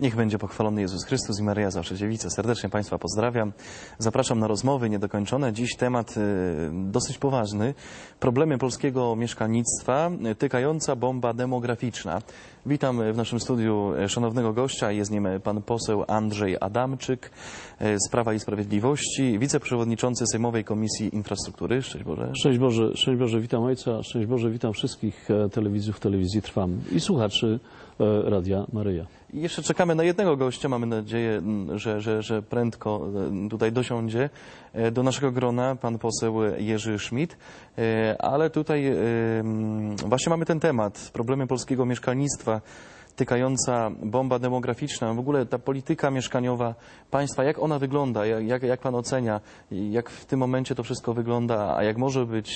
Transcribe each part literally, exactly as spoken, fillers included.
Niech będzie pochwalony Jezus Chrystus i Maryja Zawsze Dziewica. Serdecznie Państwa pozdrawiam. Zapraszam na rozmowy niedokończone. Dziś temat y, dosyć poważny. Problemy polskiego mieszkalnictwa, tykająca bomba demograficzna. Witam w naszym studiu szanownego gościa. Jest nim pan poseł Andrzej Adamczyk z Prawa i Sprawiedliwości, wiceprzewodniczący Sejmowej Komisji Infrastruktury. Szczęść Boże. Szczęść Boże, szczęść Boże, witam ojca, szczęść Boże, witam wszystkich telewidzów, telewizji Trwam i słuchaczy Radia Maryja. I jeszcze czekamy na jednego gościa. Mamy nadzieję, że, że, że prędko tutaj dosiądzie do naszego grona pan poseł Jerzy Schmidt. Ale tutaj właśnie mamy ten temat, problemy polskiego mieszkalnictwa, tykająca bomba demograficzna, w ogóle ta polityka mieszkaniowa państwa, jak ona wygląda, jak, jak pan ocenia, jak w tym momencie to wszystko wygląda, a jak może być?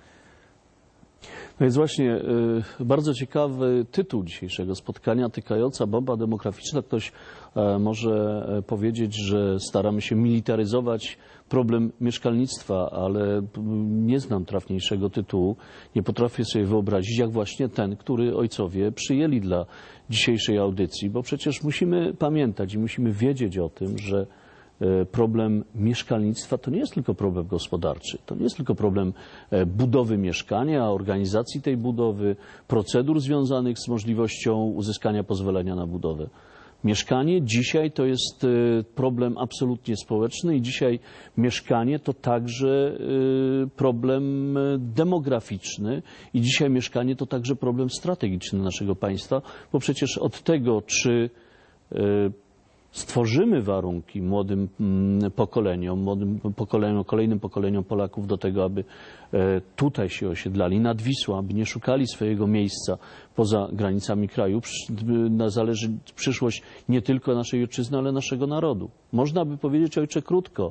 No jest właśnie y, bardzo ciekawy tytuł dzisiejszego spotkania, tykająca bomba demograficzna. Ktoś e, może powiedzieć, że staramy się militaryzować problem mieszkalnictwa, ale nie znam trafniejszego tytułu. Nie potrafię sobie wyobrazić, jak właśnie ten, który ojcowie przyjęli dla dzisiejszej audycji, bo przecież musimy pamiętać i musimy wiedzieć o tym, że problem mieszkalnictwa to nie jest tylko problem gospodarczy, to nie jest tylko problem budowy mieszkania, organizacji tej budowy, procedur związanych z możliwością uzyskania pozwolenia na budowę. Mieszkanie dzisiaj to jest problem absolutnie społeczny i dzisiaj mieszkanie to także problem demograficzny i dzisiaj mieszkanie to także problem strategiczny naszego państwa, bo przecież od tego, czy stworzymy warunki młodym pokoleniom, młodym pokoleniom, kolejnym pokoleniom Polaków do tego, aby tutaj się osiedlali, nad Wisłą, aby nie szukali swojego miejsca poza granicami kraju. Zależy przyszłość nie tylko naszej ojczyzny, ale naszego narodu. Można by powiedzieć, ojcze, krótko.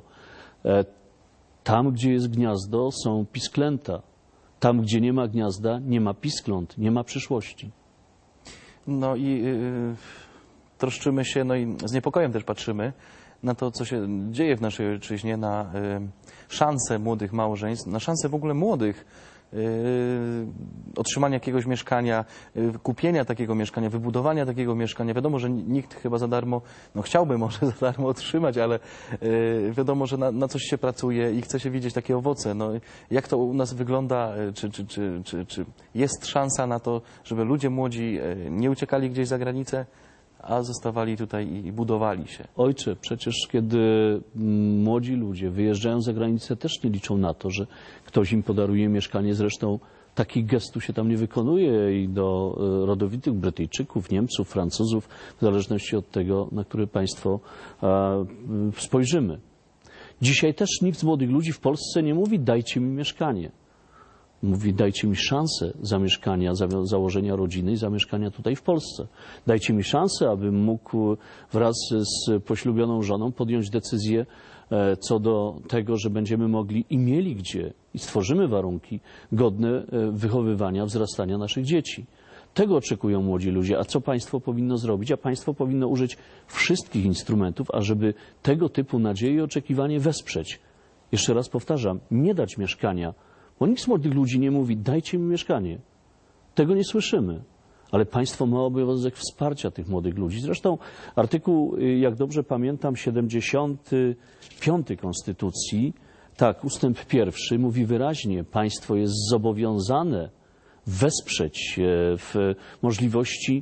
Tam, gdzie jest gniazdo, są pisklęta. Tam, gdzie nie ma gniazda, nie ma piskląt, nie ma przyszłości. No i... Yy... Troszczymy się, no i z niepokojem też patrzymy na to, co się dzieje w naszej ojczyźnie, na y, szanse młodych małżeństw, na szanse w ogóle młodych y, otrzymania jakiegoś mieszkania, y, kupienia takiego mieszkania, wybudowania takiego mieszkania. Wiadomo, że nikt chyba za darmo, no chciałby może za darmo otrzymać, ale y, wiadomo, że na, na coś się pracuje i chce się widzieć takie owoce. No, jak to u nas wygląda? Czy, czy, czy, czy, czy jest szansa na to, żeby ludzie młodzi y, nie uciekali gdzieś za granicę, a zostawali tutaj i budowali się? Ojcze, przecież kiedy młodzi ludzie wyjeżdżają za granicę, też nie liczą na to, że ktoś im podaruje mieszkanie. Zresztą takich gestów się tam nie wykonuje i do rodowitych Brytyjczyków, Niemców, Francuzów, w zależności od tego, na które państwo spojrzymy. Dzisiaj też nikt z młodych ludzi w Polsce nie mówi: dajcie mi mieszkanie. Mówi: dajcie mi szansę zamieszkania, założenia rodziny i zamieszkania tutaj w Polsce. Dajcie mi szansę, abym mógł wraz z poślubioną żoną podjąć decyzję co do tego, że będziemy mogli i mieli gdzie i stworzymy warunki godne wychowywania, wzrastania naszych dzieci. Tego oczekują młodzi ludzie. A co państwo powinno zrobić? A państwo powinno użyć wszystkich instrumentów, ażeby tego typu nadzieje i oczekiwanie wesprzeć. Jeszcze raz powtarzam, nie dać mieszkania, bo nikt z młodych ludzi nie mówi: dajcie mi mieszkanie. Tego nie słyszymy. Ale państwo ma obowiązek wsparcia tych młodych ludzi. Zresztą artykuł, jak dobrze pamiętam, siedemdziesiąty piąty Konstytucji, tak, ustęp pierwszy, mówi wyraźnie: państwo jest zobowiązane wesprzeć w możliwości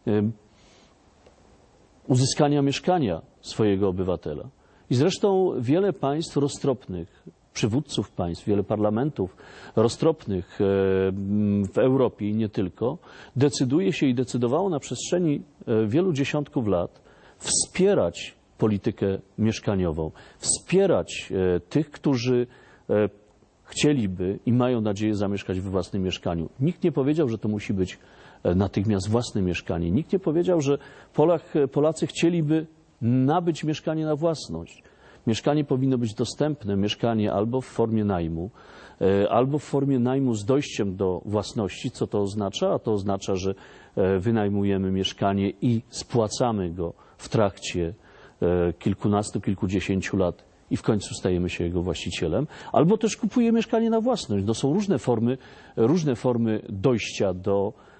uzyskania mieszkania swojego obywatela. I zresztą wiele państw roztropnych, przywódców państw, wiele parlamentów roztropnych w Europie i nie tylko, decyduje się i decydowało na przestrzeni wielu dziesiątków lat wspierać politykę mieszkaniową, wspierać tych, którzy chcieliby i mają nadzieję zamieszkać we własnym mieszkaniu. Nikt nie powiedział, że to musi być natychmiast własne mieszkanie. Nikt nie powiedział, że Polak, Polacy chcieliby nabyć mieszkanie na własność. Mieszkanie powinno być dostępne, mieszkanie albo w formie najmu, albo w formie najmu z dojściem do własności. Co to oznacza? A to oznacza, że wynajmujemy mieszkanie i spłacamy go w trakcie kilkunastu, kilkudziesięciu lat i w końcu stajemy się jego właścicielem, albo też kupuje mieszkanie na własność. To są różne formy, różne formy dojścia do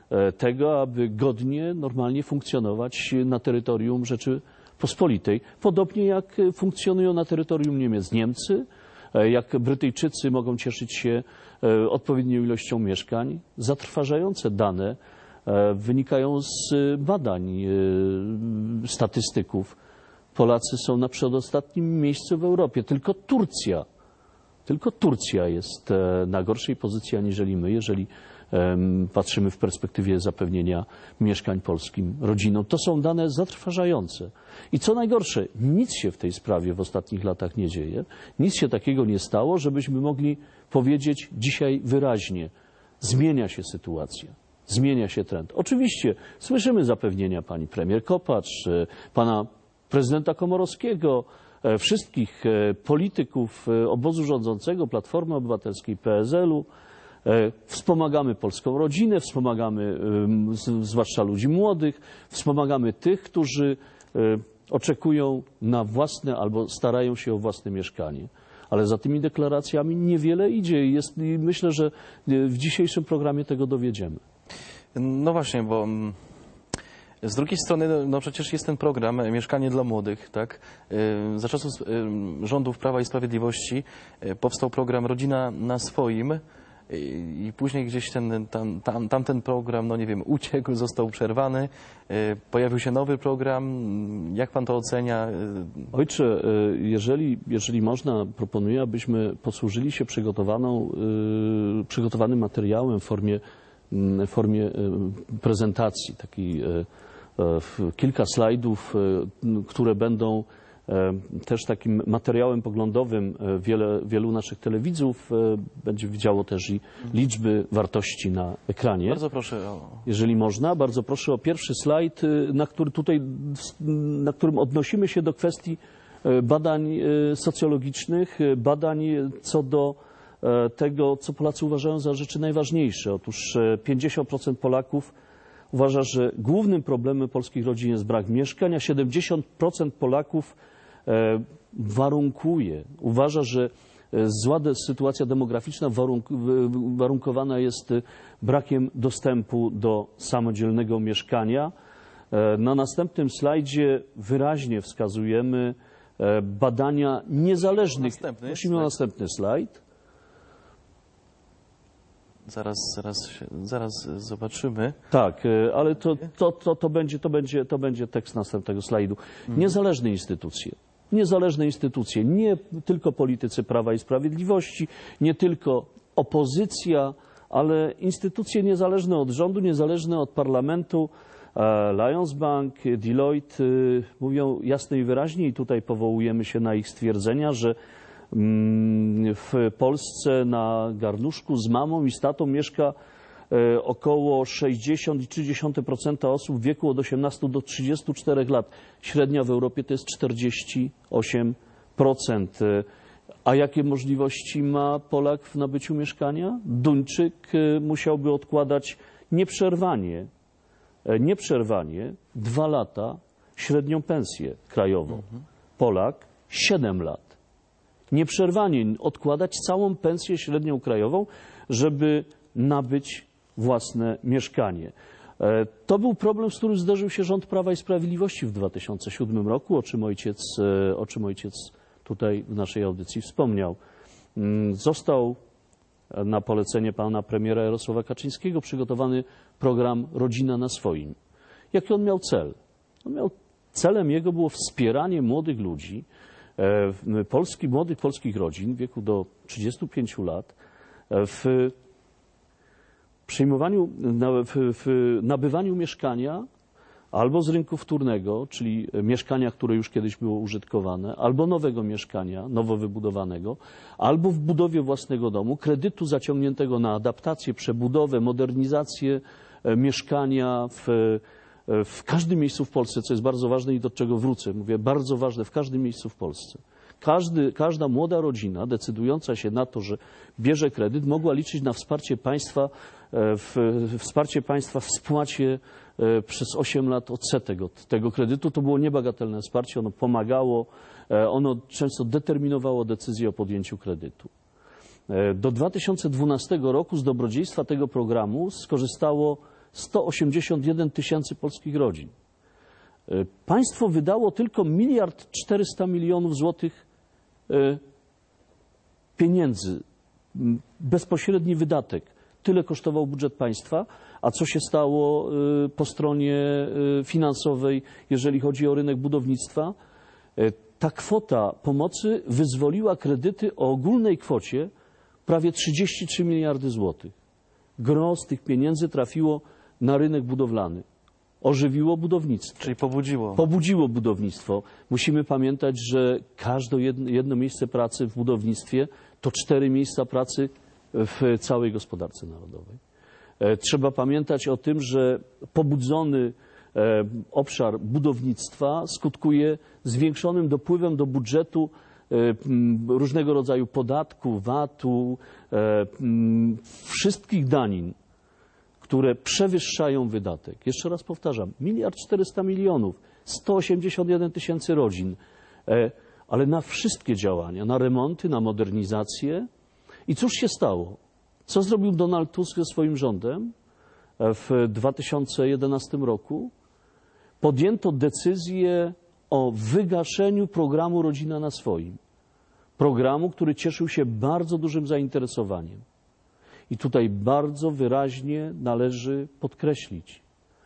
tego, aby godnie, normalnie funkcjonować na terytorium Rzeczypospolitej. Podobnie jak funkcjonują na terytorium Niemiec Niemcy, jak Brytyjczycy mogą cieszyć się odpowiednią ilością mieszkań. Zatrważające dane wynikają z badań statystyków. Polacy są na przedostatnim miejscu w Europie. Tylko Turcja, tylko Turcja jest na gorszej pozycji aniżeli my, jeżeli patrzymy w perspektywie zapewnienia mieszkań polskim rodzinom. To są dane zatrważające. I co najgorsze, nic się w tej sprawie w ostatnich latach nie dzieje. Nic się takiego nie stało, żebyśmy mogli powiedzieć dzisiaj wyraźnie. Zmienia się sytuacja. Zmienia się trend. Oczywiście słyszymy zapewnienia pani premier Kopacz, pana prezydenta Komorowskiego, wszystkich polityków obozu rządzącego, Platformy Obywatelskiej, P S L u. Wspomagamy polską rodzinę, wspomagamy zwłaszcza ludzi młodych, wspomagamy tych, którzy oczekują na własne albo starają się o własne mieszkanie. Ale za tymi deklaracjami niewiele idzie i, jest, i myślę, że w dzisiejszym programie tego dowiedziemy. No właśnie, bo z drugiej strony, no przecież jest ten program Mieszkanie dla Młodych, tak? Za czasów rządów Prawa i Sprawiedliwości powstał program Rodzina na swoim i później gdzieś ten, tam, tam, tamten program, no nie wiem, uciekł, został przerwany, pojawił się nowy program. Jak pan to ocenia? Ojcze, jeżeli, jeżeli można, proponuję, abyśmy posłużyli się przygotowaną, przygotowanym materiałem w formie w formie prezentacji, takiej, kilka slajdów, które będą też takim materiałem poglądowym. Wiele, wielu naszych telewidzów będzie widziało też i liczby, wartości na ekranie. Bardzo proszę o... Jeżeli można, bardzo proszę o pierwszy slajd, na, który tutaj, na którym odnosimy się do kwestii badań socjologicznych, badań co do tego, co Polacy uważają za rzeczy najważniejsze. Otóż pięćdziesiąt procent Polaków uważa, że głównym problemem polskich rodzin jest brak mieszkań, a siedemdziesiąt procent Polaków warunkuje, uważa, że zła sytuacja demograficzna warunkowana jest brakiem dostępu do samodzielnego mieszkania. Na następnym slajdzie wyraźnie wskazujemy badania niezależnych. Następny Prosimy o następny slajd. Zaraz, zaraz, zaraz zobaczymy. Tak, ale to, to, to, to, będzie, to, będzie, to będzie tekst następnego slajdu. Niezależne instytucje. Niezależne instytucje. Nie tylko politycy Prawa i Sprawiedliwości, nie tylko opozycja, ale instytucje niezależne od rządu, niezależne od parlamentu. Lions Bank, Deloitte mówią jasno i wyraźnie i tutaj powołujemy się na ich stwierdzenia, że w Polsce na garnuszku z mamą i z tatą mieszka około sześćdziesiąt przecinek trzy procent osób w wieku od osiemnastu do trzydziestu czterech lat. Średnia w Europie to jest czterdzieści osiem procent. A jakie możliwości ma Polak w nabyciu mieszkania? Duńczyk musiałby odkładać nieprzerwanie, nieprzerwanie dwa lata średnią pensję krajową. Polak siedem lat. Nieprzerwanie odkładać całą pensję średnią krajową, żeby nabyć własne mieszkanie. To był problem, z którym zderzył się rząd Prawa i Sprawiedliwości w dwa tysiące siódmym roku, o czym ojciec, o czym ojciec tutaj w naszej audycji wspomniał. Został na polecenie pana premiera Jarosława Kaczyńskiego przygotowany program Rodzina na swoim. Jaki on miał cel? On miał, celem jego było wspieranie młodych ludzi, Polski, młodych polskich rodzin w wieku do trzydziestu pięciu lat w przyjmowaniu, w, w nabywaniu mieszkania albo z rynku wtórnego, czyli mieszkania, które już kiedyś było użytkowane, albo nowego mieszkania, nowo wybudowanego, albo w budowie własnego domu, kredytu zaciągniętego na adaptację, przebudowę, modernizację mieszkania w w każdym miejscu w Polsce, co jest bardzo ważne i do czego wrócę. Mówię, bardzo ważne, w każdym miejscu w Polsce. Każdy, każda młoda rodzina decydująca się na to, że bierze kredyt, mogła liczyć na wsparcie państwa, w, wsparcie państwa w spłacie przez osiem lat odsetek od tego kredytu. To było niebagatelne wsparcie, ono pomagało, ono często determinowało decyzję o podjęciu kredytu. Do dwa tysiące dwunastego roku z dobrodziejstwa tego programu skorzystało sto osiemdziesiąt jeden tysięcy polskich rodzin. Państwo wydało tylko miliard czterysta milionów złotych pieniędzy, bezpośredni wydatek. Tyle kosztował budżet państwa, a co się stało po stronie finansowej, jeżeli chodzi o rynek budownictwa? Ta kwota pomocy wyzwoliła kredyty o ogólnej kwocie prawie trzydzieści trzy miliardy złotych. Gros tych pieniędzy trafiło na rynek budowlany. Ożywiło budownictwo. Czyli pobudziło. Pobudziło budownictwo. Musimy pamiętać, że każde jedno, jedno miejsce pracy w budownictwie to cztery miejsca pracy w całej gospodarce narodowej. Trzeba pamiętać o tym, że pobudzony obszar budownictwa skutkuje zwiększonym dopływem do budżetu różnego rodzaju podatku, vatu, wszystkich danin, które przewyższają wydatek. Jeszcze raz powtarzam, miliard czterysta milionów, sto osiemdziesiąt jeden tysięcy rodzin, ale na wszystkie działania, na remonty, na modernizację. I cóż się stało? Co zrobił Donald Tusk ze swoim rządem w dwa tysiące jedenastym roku? Podjęto decyzję o wygaszeniu programu Rodzina na swoim. Programu, który cieszył się bardzo dużym zainteresowaniem. I tutaj bardzo wyraźnie należy podkreślić.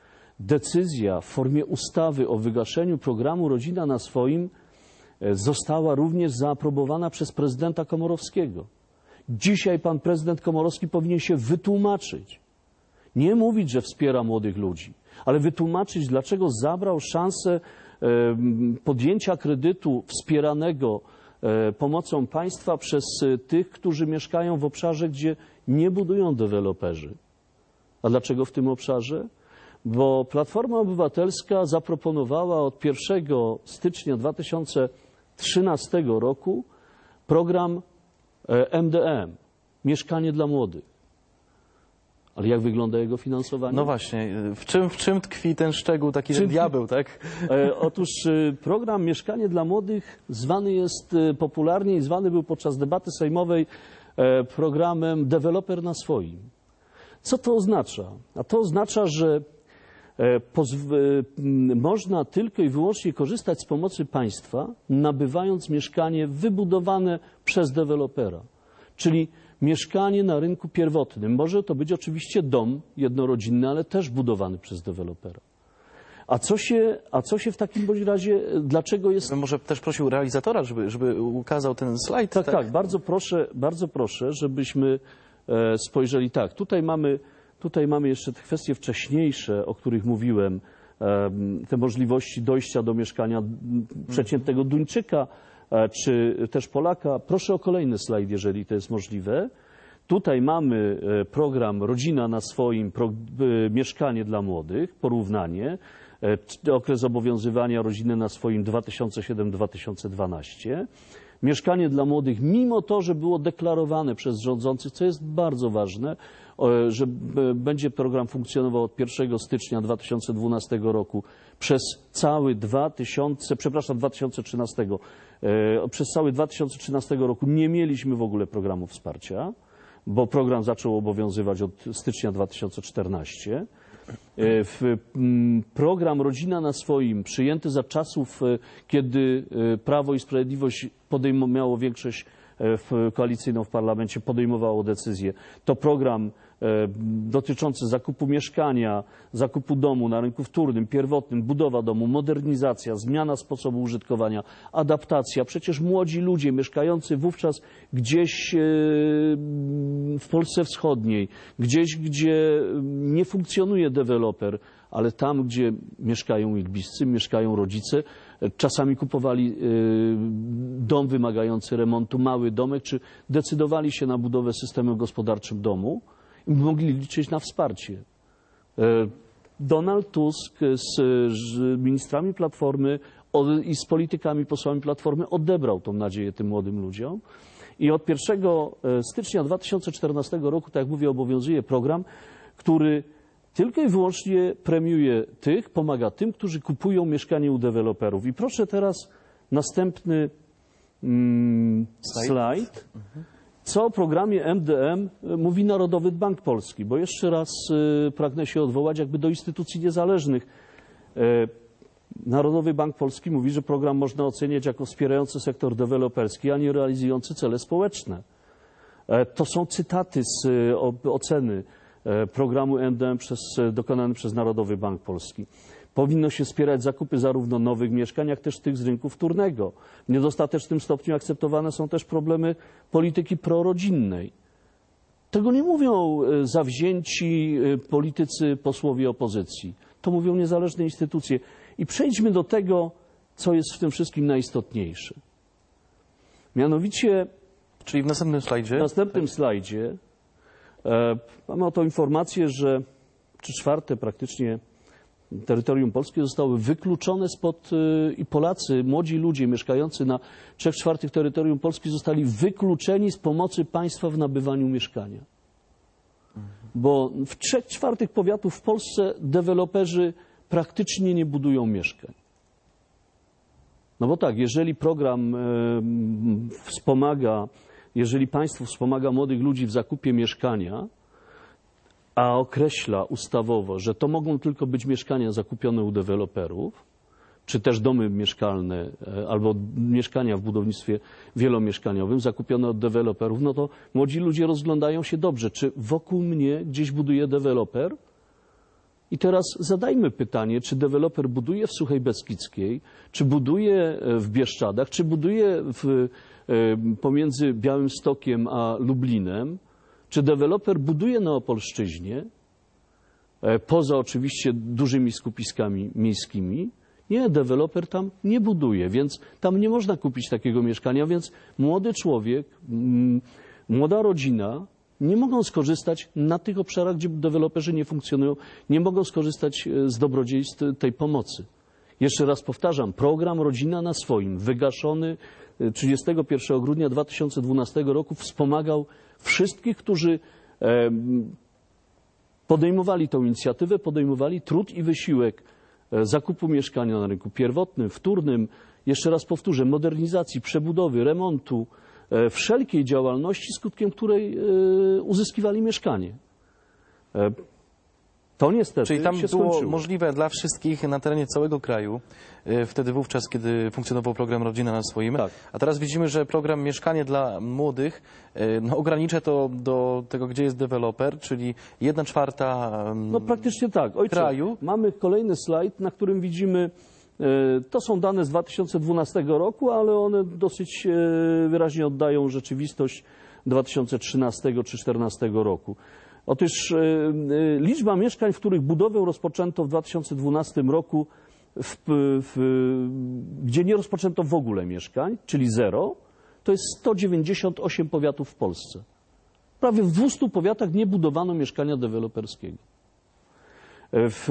Decyzja w formie ustawy o wygaszeniu programu Rodzina na swoim została również zaaprobowana przez prezydenta Komorowskiego. Dzisiaj pan prezydent Komorowski powinien się wytłumaczyć. Nie mówić, że wspiera młodych ludzi, ale wytłumaczyć, dlaczego zabrał szansę podjęcia kredytu wspieranego pomocą państwa przez tych, którzy mieszkają w obszarze, gdzie nie budują deweloperzy. A dlaczego w tym obszarze? Bo Platforma Obywatelska zaproponowała od pierwszego stycznia dwa tysiące trzynastego roku program M D M, Mieszkanie dla Młodych. Ale jak wygląda jego finansowanie? No właśnie, w czym, w czym tkwi ten szczegół, taki ten diabeł, tak? E, otóż e, program Mieszkanie dla Młodych zwany jest e, popularnie i zwany był podczas debaty sejmowej e, programem Deweloper na swoim. Co to oznacza? A to oznacza, że e, pozw- e, można tylko i wyłącznie korzystać z pomocy państwa, nabywając mieszkanie wybudowane przez dewelopera. Czyli mieszkanie na rynku pierwotnym. Może to być oczywiście dom jednorodzinny, ale też budowany przez dewelopera. A co się, a co się w takim bądź razie, dlaczego jest... Bym może też prosił realizatora, żeby, żeby ukazał ten slajd. Tak, tak, tak, bardzo proszę, bardzo proszę, żebyśmy e, spojrzeli tak. Tutaj mamy, tutaj mamy jeszcze te kwestie wcześniejsze, o których mówiłem, e, te możliwości dojścia do mieszkania przeciętnego Duńczyka, czy też Polaka. Proszę o kolejny slajd, jeżeli to jest możliwe. Tutaj mamy program Rodzina na swoim, pro, Mieszkanie dla Młodych, porównanie. Okres obowiązywania Rodziny na swoim dwa tysiące siódmy do dwa tysiące dwunastego. Mieszkanie dla Młodych, mimo to, że było deklarowane przez rządzących, co jest bardzo ważne, że będzie program funkcjonował od pierwszego stycznia dwa tysiące dwunastego roku przez cały dwa tysiące, przepraszam, dwa tysiące trzynastego. Przez cały dwa tysiące trzynastego roku nie mieliśmy w ogóle programu wsparcia, bo program zaczął obowiązywać od stycznia dwa tysiące czternastego. W program Rodzina na swoim, przyjęty za czasów, kiedy Prawo i Sprawiedliwość podejmowało większość koalicyjną w parlamencie, podejmowało decyzję. To program dotyczący zakupu mieszkania, zakupu domu na rynku wtórnym, pierwotnym, budowa domu, modernizacja, zmiana sposobu użytkowania, adaptacja. Przecież młodzi ludzie mieszkający wówczas gdzieś w Polsce Wschodniej, gdzieś, gdzie nie funkcjonuje deweloper, ale tam, gdzie mieszkają ich bliscy, mieszkają rodzice, czasami kupowali dom wymagający remontu, mały domek, czy decydowali się na budowę systemu gospodarczym domu i mogli liczyć na wsparcie. Donald Tusk z, z ministrami Platformy i z politykami, posłami Platformy odebrał tą nadzieję tym młodym ludziom i od pierwszego stycznia dwa tysiące czternastego roku, tak jak mówię, obowiązuje program, który tylko i wyłącznie premiuje tych, pomaga tym, którzy kupują mieszkanie u deweloperów. I proszę teraz następny mm, slajd. Co o programie M D M mówi Narodowy Bank Polski? Bo jeszcze raz pragnę się odwołać jakby do instytucji niezależnych. Narodowy Bank Polski mówi, że program można oceniać jako wspierający sektor deweloperski, a nie realizujący cele społeczne. To są cytaty z oceny programu M D M przez, dokonany przez Narodowy Bank Polski. Powinno się wspierać zakupy zarówno nowych mieszkań, jak też tych z rynku wtórnego. W niedostatecznym stopniu akceptowane są też problemy polityki prorodzinnej. Tego nie mówią zawzięci politycy, posłowie opozycji. To mówią niezależne instytucje. I przejdźmy do tego, co jest w tym wszystkim najistotniejsze. Mianowicie, Czyli w następnym slajdzie? w następnym slajdzie e, mamy oto informację, że trzy czwarte praktycznie terytorium Polski zostały wykluczone spod e, i Polacy, młodzi ludzie mieszkający na trzech czwartych terytorium Polski zostali wykluczeni z pomocy państwa w nabywaniu mieszkania. Bo w trzech czwartych powiatów w Polsce deweloperzy praktycznie nie budują mieszkań. No bo tak, jeżeli program e, wspomaga, jeżeli państwo wspomaga młodych ludzi w zakupie mieszkania, a określa ustawowo, że to mogą tylko być mieszkania zakupione u deweloperów, czy też domy mieszkalne, e, albo mieszkania w budownictwie wielomieszkaniowym zakupione od deweloperów, no to młodzi ludzie rozglądają się dobrze, czy wokół mnie gdzieś buduje deweloper? I teraz zadajmy pytanie, czy deweloper buduje w Suchej Beskidzkiej, czy buduje w Bieszczadach, czy buduje w, pomiędzy Białymstokiem a Lublinem, czy deweloper buduje na Opolszczyźnie, poza oczywiście dużymi skupiskami miejskimi. Nie, deweloper tam nie buduje, więc tam nie można kupić takiego mieszkania, więc młody człowiek, młoda rodzina nie mogą skorzystać na tych obszarach, gdzie deweloperzy nie funkcjonują, nie mogą skorzystać z dobrodziejstw tej pomocy. Jeszcze raz powtarzam, program Rodzina na swoim, wygaszony trzydziestego pierwszego grudnia dwa tysiące dwunastego roku, wspomagał wszystkich, którzy podejmowali tę inicjatywę, podejmowali trud i wysiłek zakupu mieszkania na rynku pierwotnym, wtórnym, jeszcze raz powtórzę, modernizacji, przebudowy, remontu, wszelkiej działalności, skutkiem której uzyskiwali mieszkanie. To niestety Czyli tam się było skończyło. możliwe dla wszystkich na terenie całego kraju, wtedy wówczas, kiedy funkcjonował program Rodzina na swoim. Tak. A teraz widzimy, że program Mieszkanie dla Młodych no, ogranicza to do tego, gdzie jest deweloper, czyli jedna czwarta No praktycznie tak. Ojcze, kraju. mamy kolejny slajd, na którym widzimy, to są dane z dwa tysiące dwunastego roku, ale one dosyć wyraźnie oddają rzeczywistość dwa tysiące trzynastego czy dwa tysiące czternastego roku. Otóż liczba mieszkań, w których budowę rozpoczęto w dwa tysiące dwunastym roku, w, w, gdzie nie rozpoczęto w ogóle mieszkań, czyli zero, to jest sto dziewięćdziesiąt osiem powiatów w Polsce. Prawie w dwustu powiatach nie budowano mieszkania deweloperskiego. W,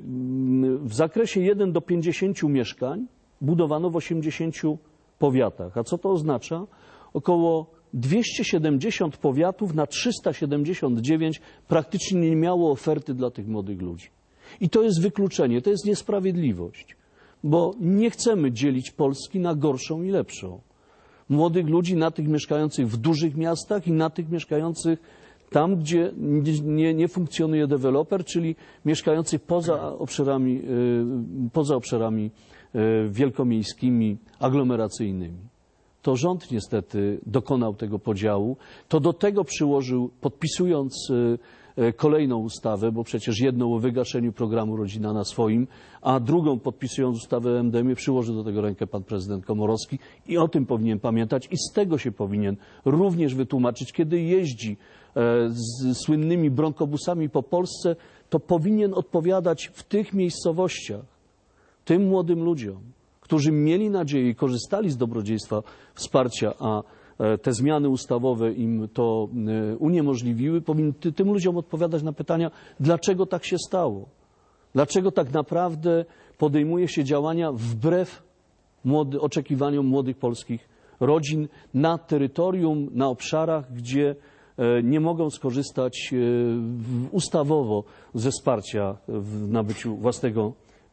w zakresie jeden do pięćdziesięciu mieszkań budowano w osiemdziesięciu powiatach. A co to oznacza? Około dwieście siedemdziesiąt powiatów na trzysta siedemdziesiąt dziewięć praktycznie nie miało oferty dla tych młodych ludzi. I to jest wykluczenie, to jest niesprawiedliwość, bo nie chcemy dzielić Polski na gorszą i lepszą. Młodych ludzi, na tych mieszkających w dużych miastach i na tych mieszkających tam, gdzie nie, nie funkcjonuje deweloper, czyli mieszkających poza obszarami, poza obszarami wielkomiejskimi, aglomeracyjnymi. To rząd niestety dokonał tego podziału. To do tego przyłożył, podpisując kolejną ustawę, bo przecież jedną o wygaszeniu programu Rodzina na swoim, a drugą podpisując ustawę o M D M-ie przyłoży do tego rękę pan prezydent Komorowski i o tym powinien pamiętać i z tego się powinien również wytłumaczyć. Kiedy jeździ z słynnymi bronkobusami po Polsce, to powinien odpowiadać w tych miejscowościach tym młodym ludziom, którzy mieli nadzieję i korzystali z dobrodziejstwa wsparcia, a te zmiany ustawowe im to uniemożliwiły, powinien tym ludziom odpowiadać na pytania, dlaczego tak się stało. Dlaczego tak naprawdę podejmuje się działania wbrew młody, oczekiwaniom młodych polskich rodzin na terytorium, na obszarach, gdzie nie mogą skorzystać ustawowo ze wsparcia w nabyciu własnego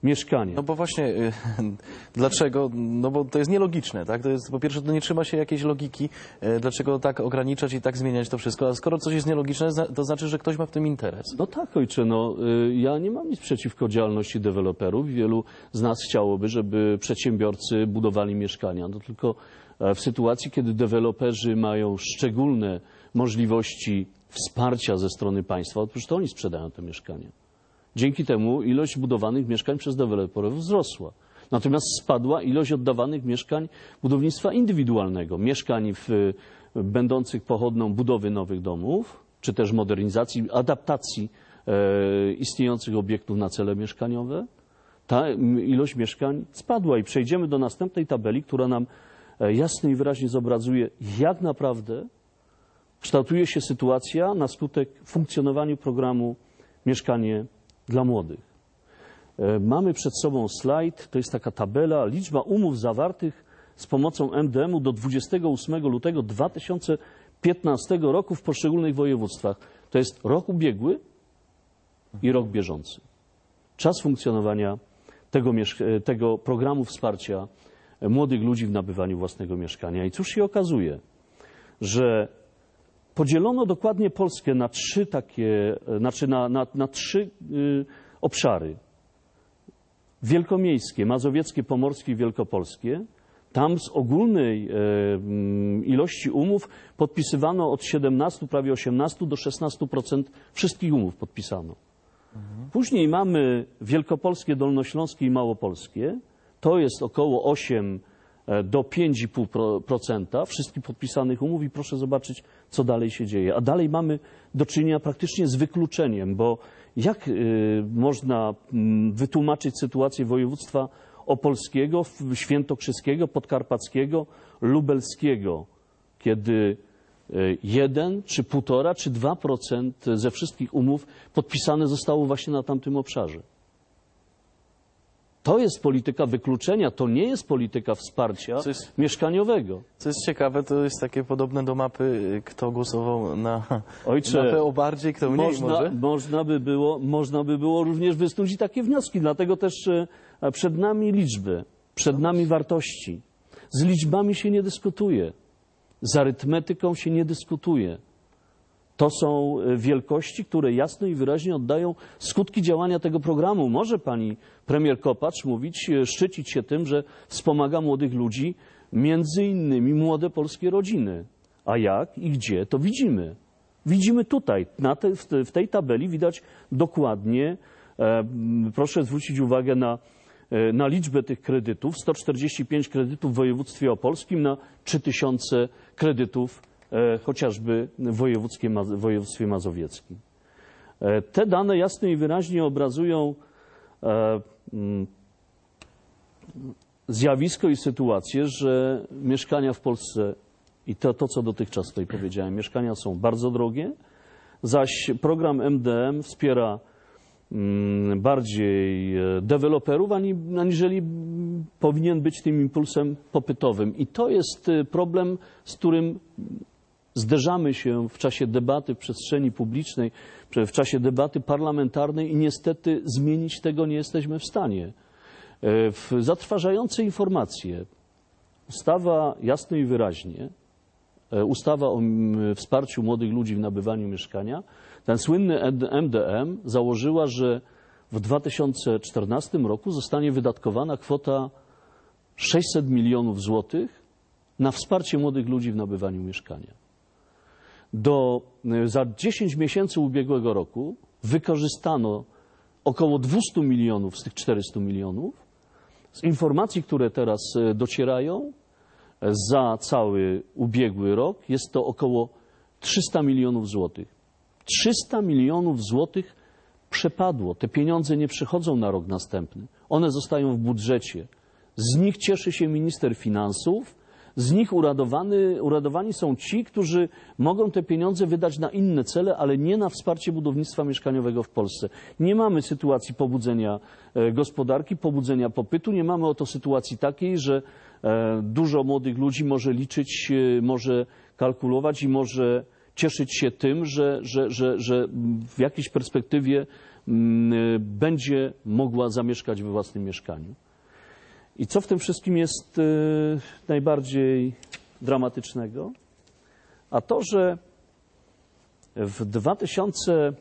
mieszkanie. No bo właśnie, y, dlaczego? No bo to jest nielogiczne, tak? To jest, po pierwsze, to nie trzyma się jakiejś logiki, y, dlaczego tak ograniczać i tak zmieniać to wszystko, a skoro coś jest nielogiczne, zna- to znaczy, że ktoś ma w tym interes. No tak, ojcze, no y, ja nie mam nic przeciwko działalności deweloperów. Wielu z nas chciałoby, żeby przedsiębiorcy budowali mieszkania. No tylko e, w sytuacji, kiedy deweloperzy mają szczególne możliwości wsparcia ze strony państwa, otóż to oni sprzedają te mieszkania. Dzięki temu ilość budowanych mieszkań przez deweloperów wzrosła. Natomiast spadła ilość oddawanych mieszkań budownictwa indywidualnego, mieszkań w, będących pochodną budowy nowych domów, czy też modernizacji, adaptacji e, istniejących obiektów na cele mieszkaniowe. Ta ilość mieszkań spadła i przejdziemy do następnej tabeli, która nam e, jasno i wyraźnie zobrazuje, jak naprawdę kształtuje się sytuacja na skutek funkcjonowania programu Mieszkanie dla młodych. E, Mamy przed sobą slajd, to jest taka tabela, liczba umów zawartych z pomocą M D M-u do dwudziestego ósmego lutego dwa tysiące piętnastego roku w poszczególnych województwach. To jest rok ubiegły i rok bieżący. Czas funkcjonowania tego, mieszk- tego programu wsparcia młodych ludzi w nabywaniu własnego mieszkania. I cóż się okazuje, że podzielono dokładnie Polskę na trzy takie, znaczy na, na, na trzy y, obszary. Wielkomiejskie, mazowieckie, pomorskie i wielkopolskie. Tam z ogólnej e, m, ilości umów podpisywano od siedemnastu, prawie osiemnastu do szesnastu procent wszystkich umów podpisano. Mhm. Później mamy wielkopolskie, dolnośląskie i małopolskie. To jest około osiem do pięć i pół procent wszystkich podpisanych umów i proszę zobaczyć, co dalej się dzieje. A dalej mamy do czynienia praktycznie z wykluczeniem, bo jak y, można y, wytłumaczyć sytuację województwa opolskiego, świętokrzyskiego, podkarpackiego, lubelskiego, kiedy jeden, czy półtora, czy dwa procent ze wszystkich umów podpisane zostało właśnie na tamtym obszarze. To jest polityka wykluczenia, to nie jest polityka wsparcia jest, mieszkaniowego. Co jest ciekawe, to jest takie podobne do mapy, kto głosował na Ojcze, mapę o bardziej, kto mniej można, może. Można by, było, można by było również wysnuć i takie wnioski, dlatego też przed nami liczby, przed nami wartości. Z liczbami się nie dyskutuje, z arytmetyką się nie dyskutuje. To są wielkości, które jasno i wyraźnie oddają skutki działania tego programu. Może pani premier Kopacz mówić, szczycić się tym, że wspomaga młodych ludzi, między innymi młode polskie rodziny. A jak i gdzie, to widzimy. Widzimy tutaj, na te, w tej tabeli widać dokładnie, e, proszę zwrócić uwagę na, e, na liczbę tych kredytów. sto czterdzieści pięć kredytów w województwie opolskim na trzy tysiące kredytów e, chociażby w wojewódzkie, w województwie mazowieckim. E, te dane jasno i wyraźnie obrazują e, m, zjawisko i sytuację, że mieszkania w Polsce i to, to, co dotychczas tutaj powiedziałem, mieszkania są bardzo drogie, zaś program M D M wspiera mm, bardziej deweloperów, ani, aniżeli powinien być tym impulsem popytowym. I to jest problem, z którym zderzamy się w czasie debaty w przestrzeni publicznej, w czasie debaty parlamentarnej i niestety zmienić tego nie jesteśmy w stanie. W zatrważające informacje ustawa jasno i wyraźnie, ustawa o wsparciu młodych ludzi w nabywaniu mieszkania, ten słynny M D M założyła, że w dwa tysiące czternastym roku zostanie wydatkowana kwota sześćset milionów złotych na wsparcie młodych ludzi w nabywaniu mieszkania. Do, za dziesięć miesięcy ubiegłego roku wykorzystano około dwieście milionów z tych czterystu milionów. Z informacji, które teraz docierają, za cały ubiegły rok jest to około trzysta milionów złotych. trzysta milionów złotych przepadło. Te pieniądze nie przychodzą na rok następny. One zostają w budżecie. Z nich cieszy się minister finansów. Z nich uradowany, uradowani są ci, którzy mogą te pieniądze wydać na inne cele, ale nie na wsparcie budownictwa mieszkaniowego w Polsce. Nie mamy sytuacji pobudzenia gospodarki, pobudzenia popytu. Nie mamy oto sytuacji takiej, że dużo młodych ludzi może liczyć, może kalkulować i może cieszyć się tym, że, że, że, że w jakiejś perspektywie będzie mogła zamieszkać we własnym mieszkaniu. I co w tym wszystkim jest najbardziej dramatycznego? A to, że w dwa tysiące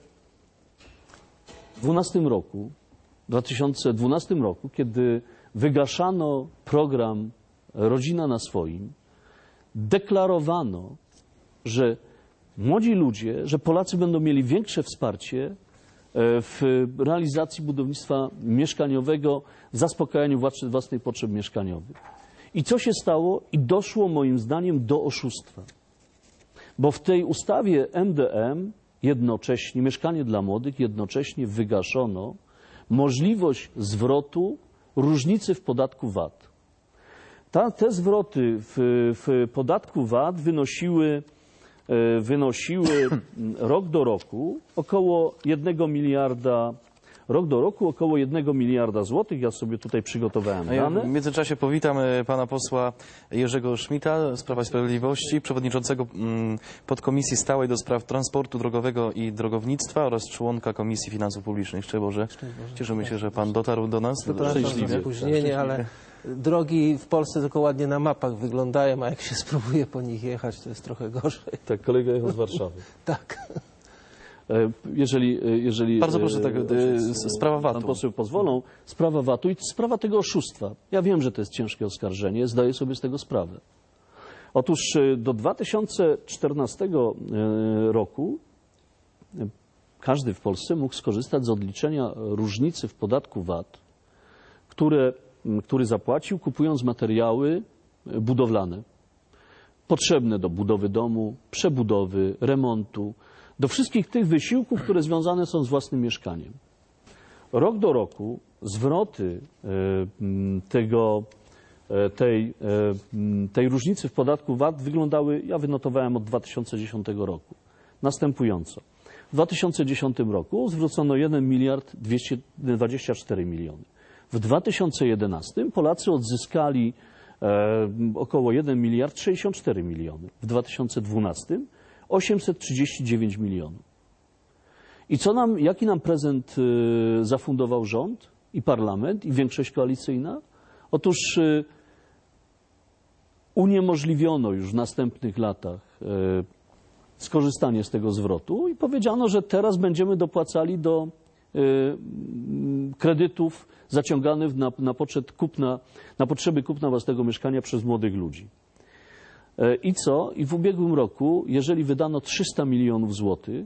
dwunastym roku, w dwa tysiące dwunastym roku, kiedy wygaszano program Rodzina na swoim, deklarowano, że młodzi ludzie, że Polacy będą mieli większe wsparcie w realizacji budownictwa mieszkaniowego, w zaspokajaniu własnych potrzeb mieszkaniowych. I co się stało? I doszło moim zdaniem do oszustwa. Bo w tej ustawie M D M jednocześnie, Mieszkanie dla Młodych, jednocześnie wygaszono możliwość zwrotu różnicy w podatku V A T. Ta, te zwroty w, w podatku V A T wynosiły, wynosiły rok do roku około jednego miliarda, rok do roku około jednego miliarda złotych. Ja sobie tutaj przygotowałem A ja dane. w międzyczasie powitam e, pana posła Jerzego Szmita z Prawa i Sprawiedliwości, przewodniczącego mm, podkomisji stałej do spraw transportu drogowego i drogownictwa oraz członka Komisji Finansów Publicznych. Szczęść Boże. Cieszymy się, że pan dotarł do nas. Przepraszam za opóźnienie, ale drogi w Polsce tylko ładnie na mapach wyglądają, a jak się spróbuje po nich jechać, to jest trochę gorzej. Tak, kolega jechał z Warszawy. Tak. Jeżeli, jeżeli Bardzo proszę, tak, sprawa V A pan T-u. poseł pozwolą, sprawa V A T-u i sprawa tego oszustwa. Ja wiem, że to jest ciężkie oskarżenie, zdaję sobie z tego sprawę. Otóż do dwa tysiące czternastego roku każdy w Polsce mógł skorzystać z odliczenia różnicy w podatku V A T, które, który zapłacił, kupując materiały budowlane, potrzebne do budowy domu, przebudowy, remontu, do wszystkich tych wysiłków, które związane są z własnym mieszkaniem. Rok do roku zwroty tego, tej, tej różnicy w podatku V A T wyglądały, ja wynotowałem od dwa tysiące dziesiątego roku, następująco. W dwa tysiące dziesiątym roku zwrócono jeden miliard dwieście dwadzieścia cztery miliony. W dwa tysiące jedenastym Polacy odzyskali około jeden miliard sześćdziesiąt cztery miliony. W dwa tysiące dwunastym osiemset trzydzieści dziewięć milionów. I co nam, jaki nam prezent y, zafundował rząd i parlament i większość koalicyjna? Otóż y, uniemożliwiono już w następnych latach y, skorzystanie z tego zwrotu i powiedziano, że teraz będziemy dopłacali do y, kredytów zaciąganych na, na, potrzeb kupna, na potrzeby kupna własnego mieszkania przez młodych ludzi. I co? I w ubiegłym roku, jeżeli wydano trzysta milionów złotych,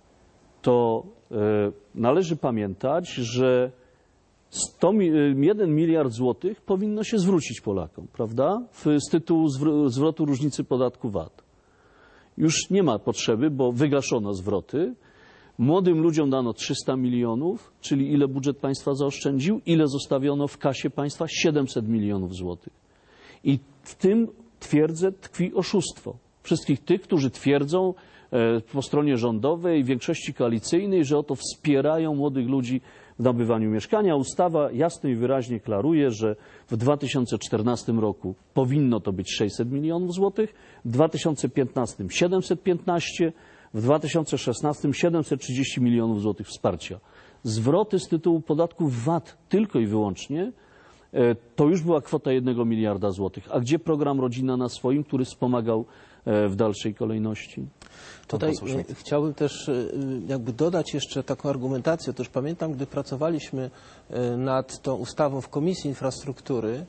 to e, należy pamiętać, że sto, jeden miliard złotych powinno się zwrócić Polakom, prawda? W, z tytułu zwr zwrotu różnicy podatku V A T. Już nie ma potrzeby, bo wygaszono zwroty. Młodym ludziom dano trzysta milionów, czyli ile budżet państwa zaoszczędził, ile zostawiono w kasie państwa? siedemset milionów złotych. I w tym, twierdzę, tkwi oszustwo wszystkich tych, którzy twierdzą e, po stronie rządowej i większości koalicyjnej, że oto wspierają młodych ludzi w nabywaniu mieszkania. Ustawa jasno i wyraźnie klaruje, że w dwa tysiące czternastym roku powinno to być sześćset milionów złotych, w dwa tysiące piętnastym siedemset piętnaście, w dwa tysiące szesnastym siedemset trzydzieści milionów złotych wsparcia. Zwroty z tytułu podatku V A T tylko i wyłącznie to już była kwota jednego miliarda złotych. A gdzie program Rodzina na swoim, który wspomagał w dalszej kolejności? Tutaj chciałbym też jakby dodać jeszcze taką argumentację. Otóż pamiętam, gdy pracowaliśmy nad tą ustawą w Komisji Infrastruktury,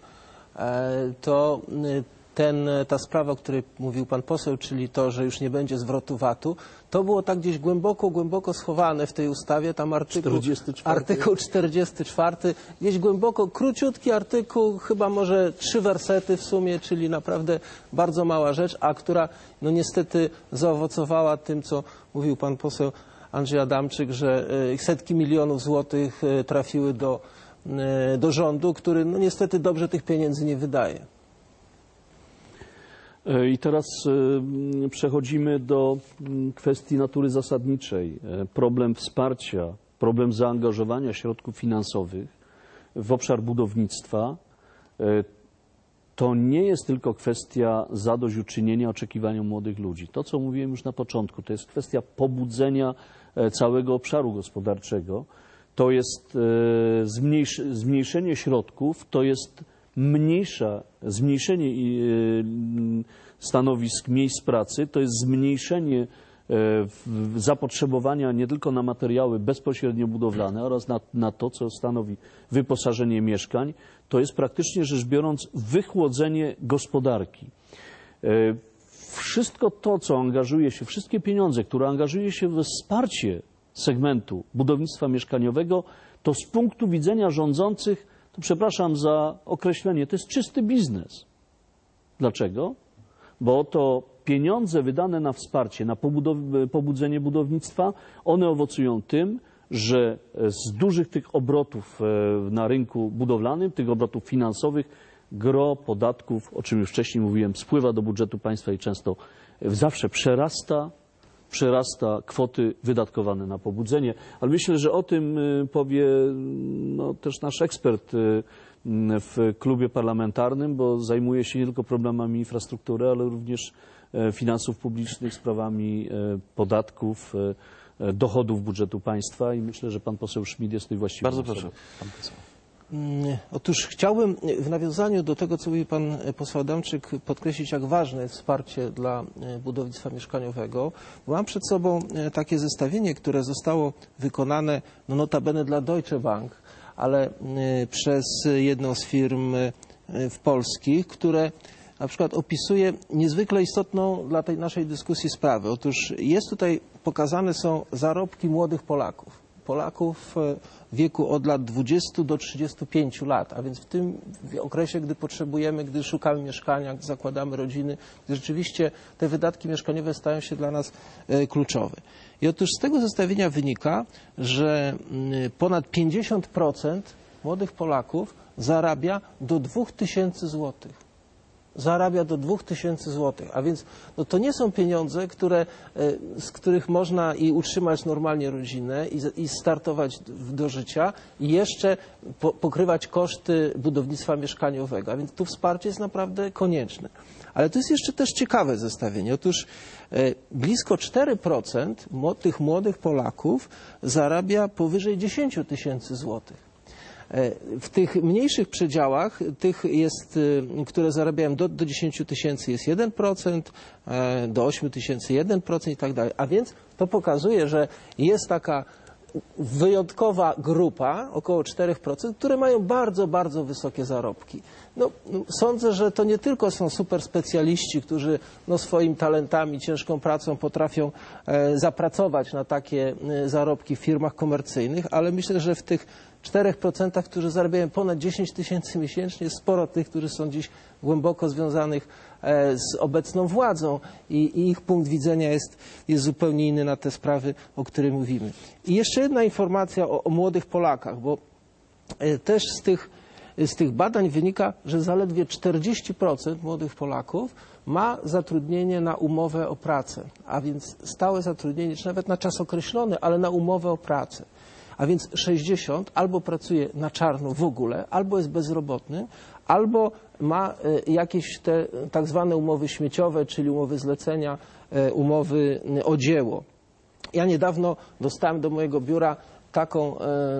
to ten, ta sprawa, o której mówił pan poseł, czyli to, że już nie będzie zwrotu V A T-u, to było tak gdzieś głęboko, głęboko schowane w tej ustawie. Tam artykuł czterdziesty czwarty, artykuł czterdziesty czwarty, gdzieś głęboko, króciutki artykuł, chyba może trzy wersety w sumie, czyli naprawdę bardzo mała rzecz, a która no niestety zaowocowała tym, co mówił pan poseł Andrzej Adamczyk, że setki milionów złotych trafiły do, do rządu, który no niestety dobrze tych pieniędzy nie wydaje. I teraz przechodzimy do kwestii natury zasadniczej. Problem wsparcia, problem zaangażowania środków finansowych w obszar budownictwa to nie jest tylko kwestia zadośćuczynienia oczekiwaniom młodych ludzi. To, co mówiłem już na początku, to jest kwestia pobudzenia całego obszaru gospodarczego, to jest e, zmniejsz, zmniejszenie środków, to jest mniejsza, zmniejszenie e, stanowisk miejsc pracy, to jest zmniejszenie zapotrzebowania nie tylko na materiały bezpośrednio budowlane oraz na, na to, co stanowi wyposażenie mieszkań, to jest praktycznie rzecz biorąc wychłodzenie gospodarki. Wszystko to, co angażuje się, wszystkie pieniądze, które angażuje się we wsparcie segmentu budownictwa mieszkaniowego, to z punktu widzenia rządzących, to przepraszam za określenie, to jest czysty biznes. Dlaczego? Bo to pieniądze wydane na wsparcie, na pobudzenie budownictwa, one owocują tym, że z dużych tych obrotów na rynku budowlanym, tych obrotów finansowych, gro podatków, o czym już wcześniej mówiłem, spływa do budżetu państwa i często zawsze przerasta, przerasta kwoty wydatkowane na pobudzenie. Ale myślę, że o tym powie no, też nasz ekspert w klubie parlamentarnym, bo zajmuje się nie tylko problemami infrastruktury, ale również finansów publicznych, sprawami podatków, dochodów budżetu państwa i myślę, że pan poseł Schmidt jest tutaj właściwy. Bardzo proszę, pan poseł. Otóż chciałbym w nawiązaniu do tego, co mówił pan poseł Adamczyk, podkreślić, jak ważne jest wsparcie dla budownictwa mieszkaniowego. Mam przed sobą takie zestawienie, które zostało wykonane no notabene dla Deutsche Bank, ale przez jedną z firm w polskich, które na przykład opisuje niezwykle istotną dla tej naszej dyskusji sprawę. Otóż jest tutaj, pokazane są zarobki młodych Polaków. Polaków w wieku od lat dwudziestu do trzydziestu pięciu lat, a więc w tym okresie, gdy potrzebujemy, gdy szukamy mieszkania, gdy zakładamy rodziny, gdy rzeczywiście te wydatki mieszkaniowe stają się dla nas kluczowe. I otóż z tego zestawienia wynika, że ponad pięćdziesiąt procent młodych Polaków zarabia do dwóch tysięcy złotych. Zarabia do dwóch tysięcy złotych, a więc no to nie są pieniądze, które, z których można i utrzymać normalnie rodzinę i, i startować do życia i jeszcze po, pokrywać koszty budownictwa mieszkaniowego, a więc tu wsparcie jest naprawdę konieczne. Ale to jest jeszcze też ciekawe zestawienie. Otóż e, blisko cztery procent tych młodych Polaków zarabia powyżej dziesięciu tysięcy złotych. W tych mniejszych przedziałach, tych jest, które zarabiają do, do dziesięciu tysięcy jest jeden procent, do ośmiu tysięcy jeden procent i tak dalej. A więc to pokazuje, że jest taka wyjątkowa grupa, około cztery procent, które mają bardzo, bardzo wysokie zarobki. No, sądzę, że to nie tylko są super specjaliści, którzy no, swoimi talentami, ciężką pracą potrafią e, zapracować na takie e, zarobki w firmach komercyjnych, ale myślę, że w tych czterech procentach, którzy zarabiają ponad dziesięć tysięcy miesięcznie, jest sporo tych, którzy są dziś głęboko związanych e, z obecną władzą i, i ich punkt widzenia jest, jest zupełnie inny na te sprawy, o których mówimy. I jeszcze jedna informacja o, o młodych Polakach, bo e, też z tych Z tych badań wynika, że zaledwie czterdzieści procent młodych Polaków ma zatrudnienie na umowę o pracę, a więc stałe zatrudnienie, czy nawet na czas określony, ale na umowę o pracę. A więc sześćdziesiąt procent albo pracuje na czarno w ogóle, albo jest bezrobotny, albo ma jakieś te tak zwane umowy śmieciowe, czyli umowy zlecenia, umowy o dzieło. Ja niedawno dostałem do mojego biura taką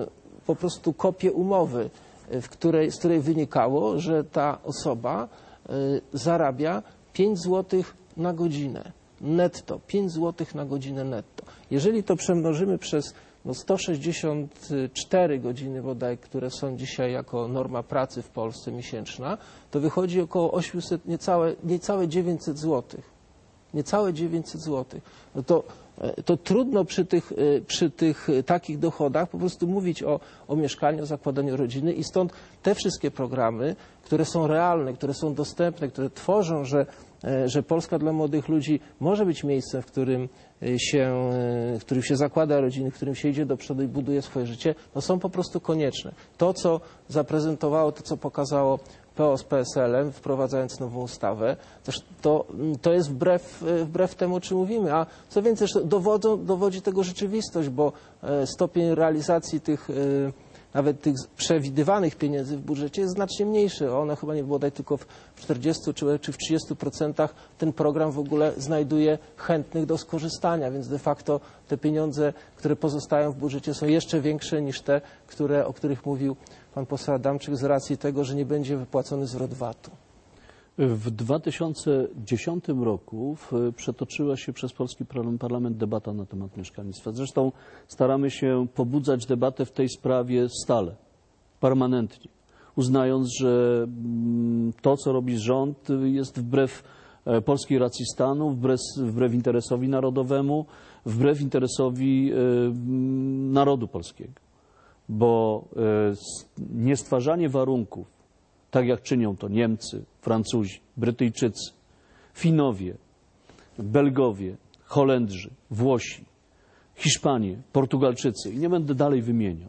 po prostu kopię umowy, w której, z której wynikało, że ta osoba y, zarabia pięć złotych na godzinę netto, pięć złotych na godzinę netto. Jeżeli to przemnożymy przez no, sto sześćdziesiąt cztery godziny bodaj, które są dzisiaj jako norma pracy w Polsce miesięczna, to wychodzi około osiemset, niecałe, niecałe dziewięćset złotych. Niecałe dziewięćset złotych. No to to trudno przy tych, przy tych takich dochodach po prostu mówić o, o mieszkaniu, o zakładaniu rodziny i stąd te wszystkie programy, które są realne, które są dostępne, które tworzą, że, że Polska dla młodych ludzi może być miejscem, w którym się, w którym się zakłada rodziny, w którym się idzie do przodu i buduje swoje życie, no są po prostu konieczne. To, co zaprezentowało, to, co pokazało P O z P S L-em, wprowadzając nową ustawę, też to, to jest wbrew, wbrew temu, o czym mówimy. A co więcej, dowodzą, dowodzi tego rzeczywistość, bo stopień realizacji tych, nawet tych przewidywanych pieniędzy w budżecie jest znacznie mniejszy. One chyba nie było dać tylko w czterdziestu czy, czy w trzydziestu procentach ten program w ogóle znajduje chętnych do skorzystania, więc de facto te pieniądze, które pozostają w budżecie, są jeszcze większe niż te, które, o których mówił pan poseł Adamczyk, z racji tego, że nie będzie wypłacony zwrot vatu. W dwa tysiące dziesiątym roku w, przetoczyła się przez polski parlament debata na temat mieszkalnictwa. Zresztą staramy się pobudzać debatę w tej sprawie stale, permanentnie, uznając, że to, co robi rząd, jest wbrew polskiej racji stanu, wbrew, wbrew interesowi narodowemu, wbrew interesowi narodu polskiego. Bo niestwarzanie warunków, tak jak czynią to Niemcy, Francuzi, Brytyjczycy, Finowie, Belgowie, Holendrzy, Włosi, Hiszpanie, Portugalczycy i nie będę dalej wymieniał.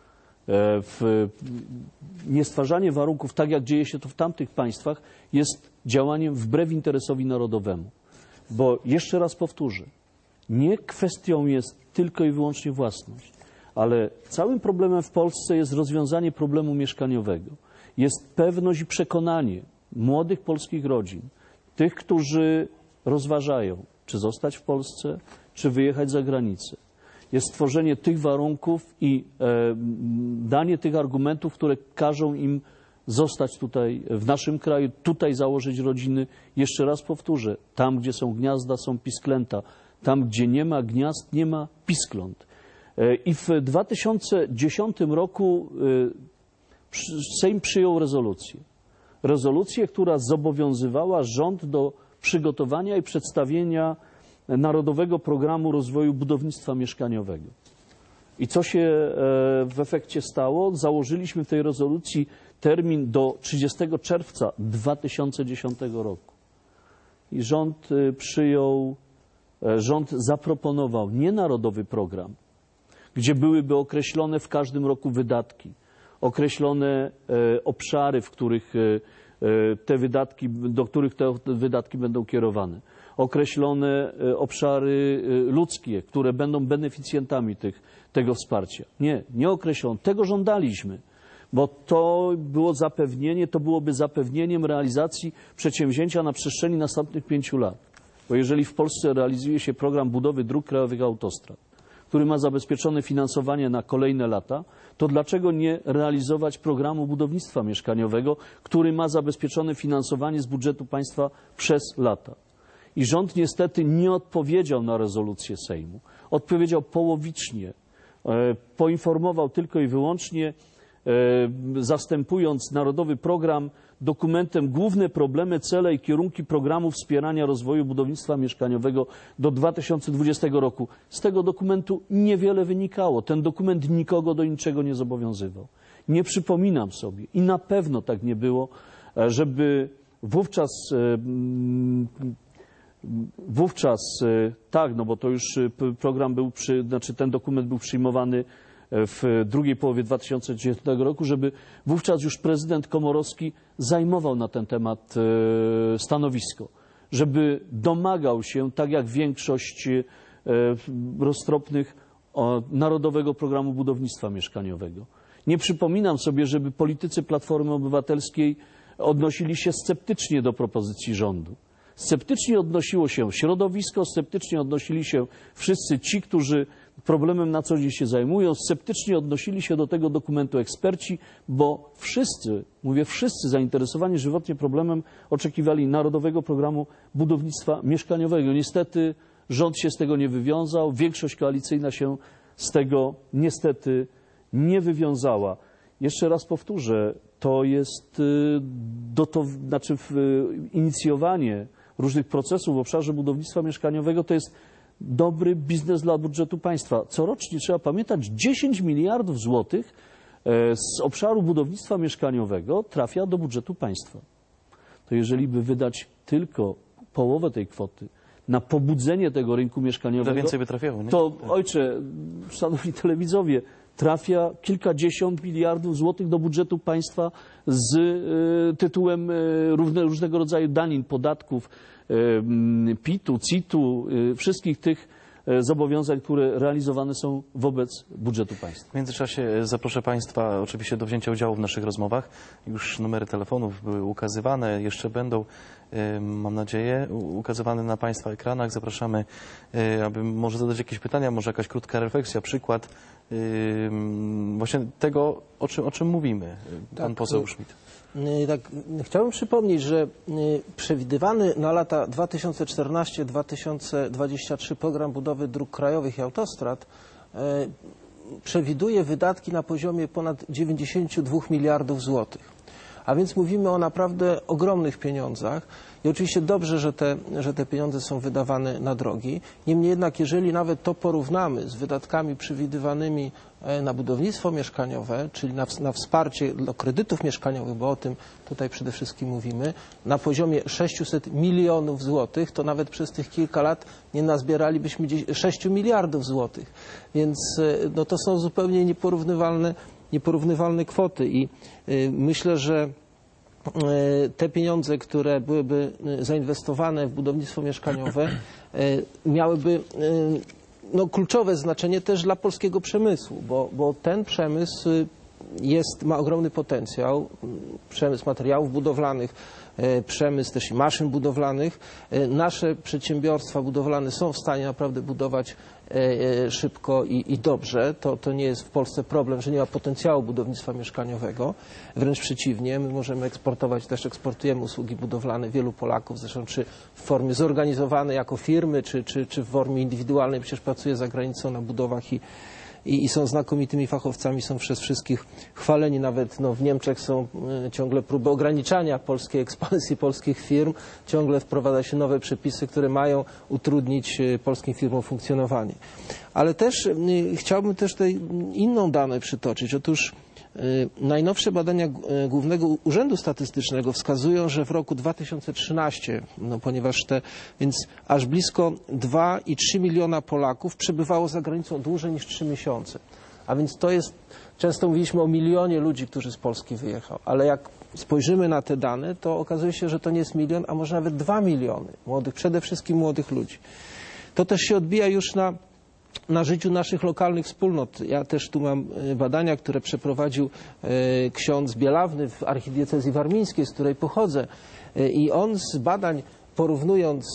W niestwarzanie warunków, tak jak dzieje się to w tamtych państwach, jest działaniem wbrew interesowi narodowemu. Bo jeszcze raz powtórzę, nie kwestią jest tylko i wyłącznie własność, ale całym problemem w Polsce jest rozwiązanie problemu mieszkaniowego. Jest pewność i przekonanie młodych polskich rodzin, tych, którzy rozważają, czy zostać w Polsce, czy wyjechać za granicę. Jest stworzenie tych warunków i e, danie tych argumentów, które każą im zostać tutaj w naszym kraju, tutaj założyć rodziny. Jeszcze raz powtórzę, tam, gdzie są gniazda, są pisklęta. Tam, gdzie nie ma gniazd, nie ma piskląt. E, I w dwa tysiące dziesiątym roku e, Sejm przyjął rezolucję. Rezolucję, która zobowiązywała rząd do przygotowania i przedstawienia Narodowego Programu Rozwoju Budownictwa Mieszkaniowego. I co się w efekcie stało? Założyliśmy w tej rezolucji termin do trzydziestego czerwca dwa tysiące dziesiątego roku. I rząd przyjął, rząd zaproponował nie narodowy program, gdzie byłyby określone w każdym roku wydatki, określone e, obszary, w których e, te wydatki, do których te wydatki będą kierowane, określone e, obszary e, ludzkie, które będą beneficjentami tych, tego wsparcia. Nie, nie określono. Tego żądaliśmy, bo to było zapewnienie, to byłoby zapewnieniem realizacji przedsięwzięcia na przestrzeni następnych pięciu lat. Bo jeżeli w Polsce realizuje się program budowy dróg krajowych, autostrad, który ma zabezpieczone finansowanie na kolejne lata, to dlaczego nie realizować programu budownictwa mieszkaniowego, który ma zabezpieczone finansowanie z budżetu państwa przez lata? I rząd niestety nie odpowiedział na rezolucję Sejmu. Odpowiedział połowicznie. Poinformował tylko i wyłącznie, zastępując narodowy program dokumentem główne problemy, cele i kierunki programu wspierania rozwoju budownictwa mieszkaniowego do dwa tysiące dwudziestego roku. Z tego dokumentu niewiele wynikało. Ten dokument nikogo do niczego nie zobowiązywał. Nie przypominam sobie i na pewno tak nie było, żeby wówczas wówczas tak, no bo to już program był przy, znaczy ten dokument był przyjmowany w drugiej połowie dwa tysiące dziesiątego roku, żeby wówczas już prezydent Komorowski zajmował na ten temat stanowisko, żeby domagał się, tak jak większość roztropnych, Narodowego Programu Budownictwa Mieszkaniowego. Nie przypominam sobie, żeby politycy Platformy Obywatelskiej odnosili się sceptycznie do propozycji rządu. Sceptycznie odnosiło się środowisko, sceptycznie odnosili się wszyscy ci, którzy problemem na co dzień się zajmują, sceptycznie odnosili się do tego dokumentu eksperci, bo wszyscy, mówię wszyscy zainteresowani żywotnie problemem oczekiwali Narodowego Programu Budownictwa Mieszkaniowego. Niestety rząd się z tego nie wywiązał, większość koalicyjna się z tego niestety nie wywiązała. Jeszcze raz powtórzę, to jest do to, znaczy inicjowanie różnych procesów w obszarze budownictwa mieszkaniowego to jest dobry biznes dla budżetu państwa. Corocznie trzeba pamiętać, dziesięć miliardów złotych z obszaru budownictwa mieszkaniowego trafia do budżetu państwa. To jeżeli by wydać tylko połowę tej kwoty na pobudzenie tego rynku mieszkaniowego, to więcej by trafiało, nie? To ojcze, szanowni telewidzowie, trafia kilkadziesiąt miliardów złotych do budżetu państwa z y, tytułem y, różne, różnego rodzaju danin, podatków, y, pitu, citu, y, wszystkich tych zobowiązań, które realizowane są wobec budżetu państwa. W międzyczasie zaproszę Państwa oczywiście do wzięcia udziału w naszych rozmowach. Już numery telefonów były ukazywane, jeszcze będą, mam nadzieję, ukazywane na Państwa ekranach. Zapraszamy, aby może zadać jakieś pytania, może jakaś krótka refleksja, przykład właśnie tego, o czym, o czym mówimy. Pan Tak, poseł Schmidt. Tak, chciałbym przypomnieć, że przewidywany na lata dwa tysiące czternasty do dwa tysiące dwudziestego trzeciego program budowy dróg krajowych i autostrad przewiduje wydatki na poziomie ponad dziewięćdziesięciu dwóch miliardów złotych. A więc mówimy o naprawdę ogromnych pieniądzach i oczywiście dobrze, że te, że te pieniądze są wydawane na drogi. Niemniej jednak, jeżeli nawet to porównamy z wydatkami przewidywanymi na budownictwo mieszkaniowe, czyli na, na wsparcie do kredytów mieszkaniowych, bo o tym tutaj przede wszystkim mówimy, na poziomie sześciuset milionów złotych, to nawet przez tych kilka lat nie nazbieralibyśmy sześciu miliardów złotych. Więc no, to są zupełnie nieporównywalne nieporównywalne kwoty i y, myślę, że y, te pieniądze, które byłyby zainwestowane w budownictwo mieszkaniowe, y, miałyby y, no, kluczowe znaczenie też dla polskiego przemysłu, bo, bo ten przemysł jest, ma ogromny potencjał, przemysł materiałów budowlanych, przemysł też i maszyn budowlanych. Nasze przedsiębiorstwa budowlane są w stanie naprawdę budować szybko i, i dobrze. To, to nie jest w Polsce problem, że nie ma potencjału budownictwa mieszkaniowego. Wręcz przeciwnie, my możemy eksportować, też eksportujemy usługi budowlane wielu Polaków, zresztą czy w formie zorganizowanej jako firmy, czy, czy, czy w formie indywidualnej, przecież pracuje za granicą na budowach i I, i są znakomitymi fachowcami, są przez wszystkich chwaleni. Nawet no, w Niemczech są y, ciągle próby ograniczania polskiej ekspansji polskich firm. Ciągle wprowadza się nowe przepisy, które mają utrudnić y, polskim firmom funkcjonowanie. Ale też y, chciałbym też tutaj inną dane przytoczyć. Otóż y, najnowsze badania y, Głównego Urzędu Statystycznego wskazują, że w roku dwa tysiące trzynastym, no, ponieważ te, więc aż blisko dwa i trzy miliona Polaków przebywało za granicą dłużej niż trzy miesiące. A więc to jest, często mówiliśmy o milionie ludzi, którzy z Polski wyjechał, ale jak spojrzymy na te dane, to okazuje się, że to nie jest milion, a może nawet dwa miliony młodych, przede wszystkim młodych ludzi. To też się odbija już na na życiu naszych lokalnych wspólnot. Ja też tu mam badania, które przeprowadził ksiądz Bielawny w archidiecezji warmińskiej, z której pochodzę. I on z badań, porównując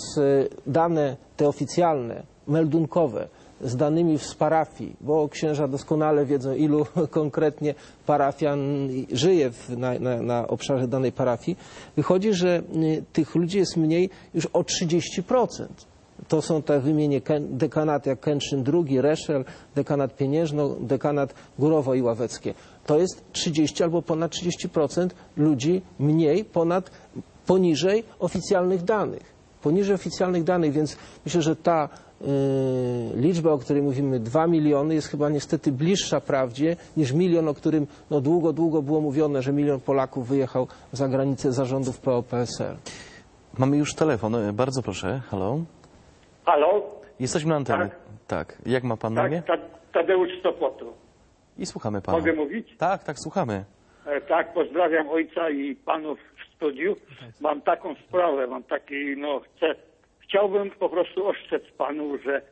dane te oficjalne, meldunkowe, z danymi z parafii, bo księża doskonale wiedzą, ilu konkretnie parafian żyje w, na, na, na obszarze danej parafii, wychodzi, że tych ludzi jest mniej już o trzydzieści procent. To są te wymienię dekanaty jak Kętrzyn drugi, Reszel, dekanat Pieniężno, dekanat Górowo i Ławeckie. To jest trzydzieści albo ponad trzydzieści procent ludzi mniej, ponad, poniżej oficjalnych danych. Poniżej oficjalnych danych, więc myślę, że ta y, liczba, o której mówimy, dwa miliony, jest chyba niestety bliższa prawdzie niż milion, o którym no, długo, długo było mówione, że milion Polaków wyjechał za granicę zarządów P O P S L. Mamy już telefon. Bardzo proszę. Halo. Halo? Jesteśmy na antenie. Tak. tak. Jak ma pan na imię? Tak, Tadeusz z Sopotu. I słuchamy pana. Mogę mówić? Tak, tak, słuchamy. E, tak, pozdrawiam ojca i panów w studiu. Mam taką sprawę, mam taki, no chcę, chciałbym po prostu ostrzec panu, że e,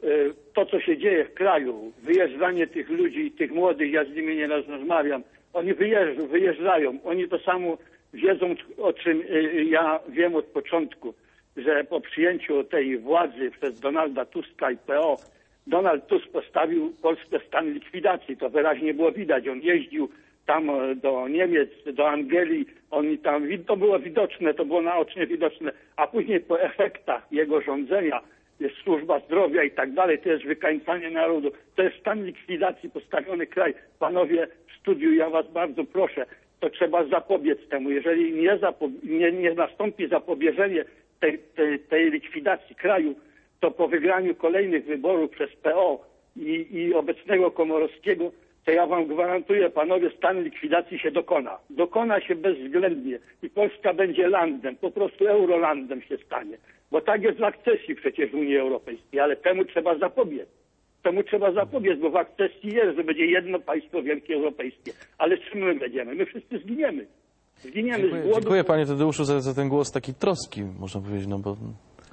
to, co się dzieje w kraju, wyjeżdżanie tych ludzi, tych młodych, ja z nimi nieraz rozmawiam, oni wyjeżdżają, wyjeżdżają, oni to samo wiedzą, o czym e, ja wiem od początku, że po przyjęciu tej władzy przez Donalda Tuska i P O, Donald Tusk postawił Polskę w stan likwidacji. To wyraźnie było widać. On jeździł tam do Niemiec, do Anglii. Oni tam, to było widoczne, to było naocznie widoczne. A później po efektach jego rządzenia jest służba zdrowia i tak dalej. To jest wykańczanie narodu. To jest stan likwidacji, postawiony kraj. Panowie w studiu, ja was bardzo proszę, to trzeba zapobiec temu. Jeżeli nie, zapo- nie, nie nastąpi zapobieżenie Tej, tej, tej likwidacji kraju, to po wygraniu kolejnych wyborów przez P O i, i obecnego Komorowskiego, to ja wam gwarantuję, panowie, stan likwidacji się dokona. Dokona się bezwzględnie i Polska będzie landem, po prostu eurolandem się stanie. Bo tak jest w akcesji przecież w Unii Europejskiej, ale temu trzeba zapobiec. Temu trzeba zapobiec, bo w akcesji jest, że będzie jedno państwo wielkie europejskie. Ale czym my będziemy? My wszyscy zginiemy. Zginiemy Dziękuję, z głodu. dziękuję panie Tadeuszu za, za ten głos taki troski, można powiedzieć, no bo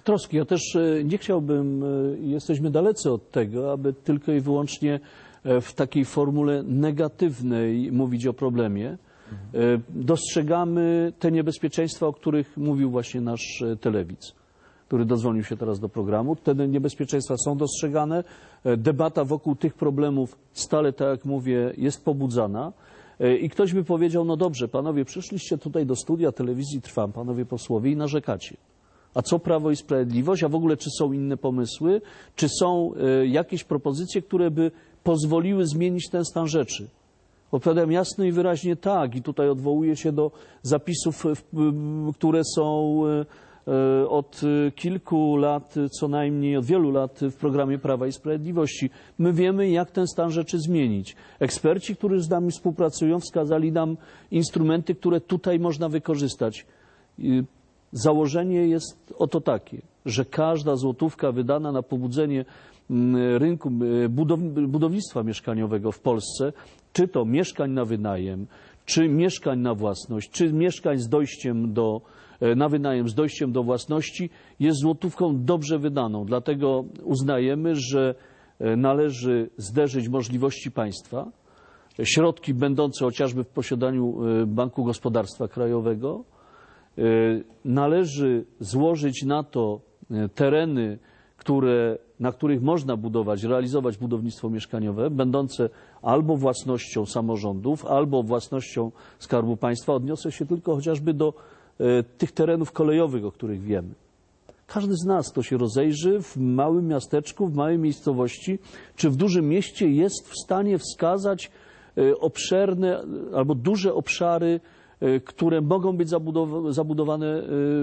troski. Ja też e, nie chciałbym, e, jesteśmy dalecy od tego, aby tylko i wyłącznie e, w takiej formule negatywnej mówić o problemie. E, dostrzegamy te niebezpieczeństwa, o których mówił właśnie nasz e, telewidz, który dodzwonił się teraz do programu. Te niebezpieczeństwa są dostrzegane. E, debata wokół tych problemów stale, tak jak mówię, jest pobudzana. E, I ktoś by powiedział, no dobrze, panowie, przyszliście tutaj do studia telewizji Trwam, panowie posłowie, i narzekacie. A co Prawo i Sprawiedliwość? A w ogóle czy są inne pomysły? Czy są e, jakieś propozycje, które by pozwoliły zmienić ten stan rzeczy? Odpowiadam jasno i wyraźnie tak. I tutaj odwołuję się do zapisów, w, w, które są e, od kilku lat, co najmniej od wielu lat w programie Prawa i Sprawiedliwości. My wiemy, jak ten stan rzeczy zmienić. Eksperci, którzy z nami współpracują, wskazali nam instrumenty, które tutaj można wykorzystać. Założenie jest oto takie, że każda złotówka wydana na pobudzenie rynku budownictwa mieszkaniowego w Polsce, czy to mieszkań na wynajem, czy mieszkań na własność, czy mieszkań z dojściem do, na wynajem z dojściem do własności, jest złotówką dobrze wydaną. Dlatego uznajemy, że należy zderzyć możliwości państwa, środki będące chociażby w posiadaniu Banku Gospodarstwa Krajowego, należy złożyć na to tereny, które, na których można budować, realizować budownictwo mieszkaniowe, będące albo własnością samorządów, albo własnością Skarbu Państwa. Odniosę się tylko chociażby do e, tych terenów kolejowych, o których wiemy. Każdy z nas, kto się rozejrzy w małym miasteczku, w małej miejscowości, czy w dużym mieście, jest w stanie wskazać e, obszerne albo duże obszary, które mogą być zabudowane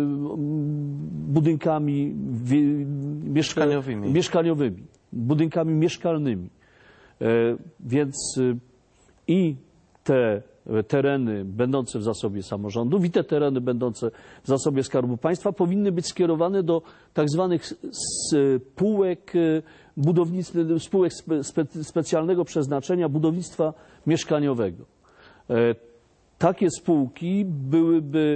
budynkami mieszkaniowymi, mieszkaniowymi budynkami mieszkalnymi. Więc i te tereny będące w zasobie samorządów, i te tereny będące w zasobie Skarbu Państwa powinny być skierowane do tak zwanych spółek budownictwa, spółek spe, specjalnego przeznaczenia budownictwa mieszkaniowego. Takie spółki byłyby,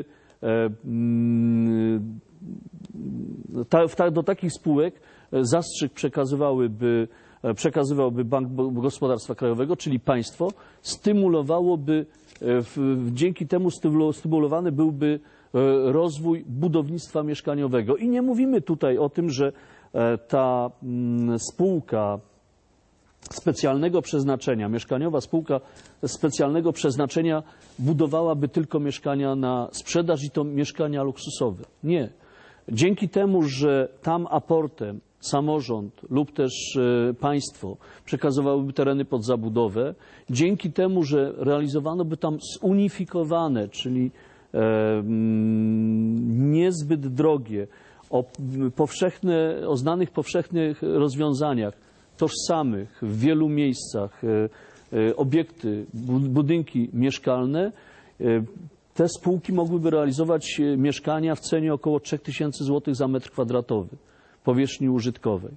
do takich spółek zastrzyk przekazywałyby, przekazywałby Bank Gospodarstwa Krajowego, czyli państwo, stymulowałoby, dzięki temu stymulowany byłby rozwój budownictwa mieszkaniowego. I nie mówimy tutaj o tym, że ta spółka specjalnego przeznaczenia, mieszkaniowa spółka specjalnego przeznaczenia budowałaby tylko mieszkania na sprzedaż i to mieszkania luksusowe. Nie. Dzięki temu, że tam aportem samorząd lub też państwo przekazywałyby tereny pod zabudowę, dzięki temu, że realizowano by tam zunifikowane, czyli e, niezbyt drogie, o, powszechne, o znanych powszechnych rozwiązaniach, tożsamych w wielu miejscach obiekty, budynki mieszkalne, te spółki mogłyby realizować mieszkania w cenie około trzy tysiące złotych za metr kwadratowy powierzchni użytkowej.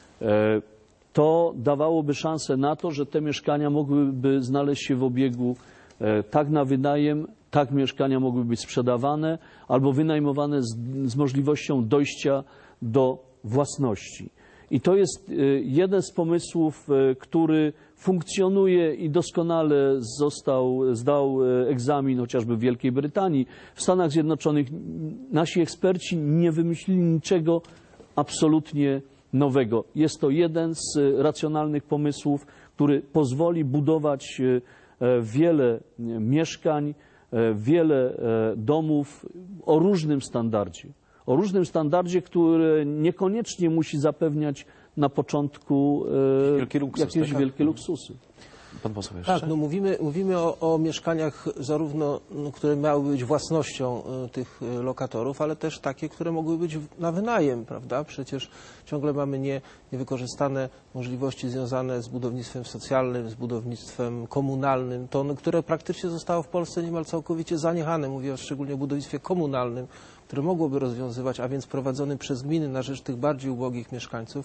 To dawałoby szansę na to, że te mieszkania mogłyby znaleźć się w obiegu tak na wynajem, tak mieszkania mogłyby być sprzedawane albo wynajmowane z, z możliwością dojścia do własności. I to jest jeden z pomysłów, który funkcjonuje i doskonale został, zdał egzamin chociażby w Wielkiej Brytanii. W Stanach Zjednoczonych nasi eksperci nie wymyślili niczego absolutnie nowego. Jest to jeden z racjonalnych pomysłów, który pozwoli budować wiele mieszkań, wiele domów o różnym standardzie. O różnym standardzie, który niekoniecznie musi zapewniać na początku e, Wielki luksus, jakieś tak? wielkie luksusy. Pan poseł jeszcze? Tak, no mówimy, mówimy o, o mieszkaniach zarówno, no, które miały być własnością y, tych y, lokatorów, ale też takie, które mogły być w, na wynajem, prawda? Przecież ciągle mamy nie, niewykorzystane możliwości związane z budownictwem socjalnym, z budownictwem komunalnym, to, no, które praktycznie zostało w Polsce niemal całkowicie zaniechane. Mówię o szczególnie o budownictwie komunalnym, które mogłoby rozwiązywać, a więc prowadzonym przez gminy na rzecz tych bardziej ubogich mieszkańców,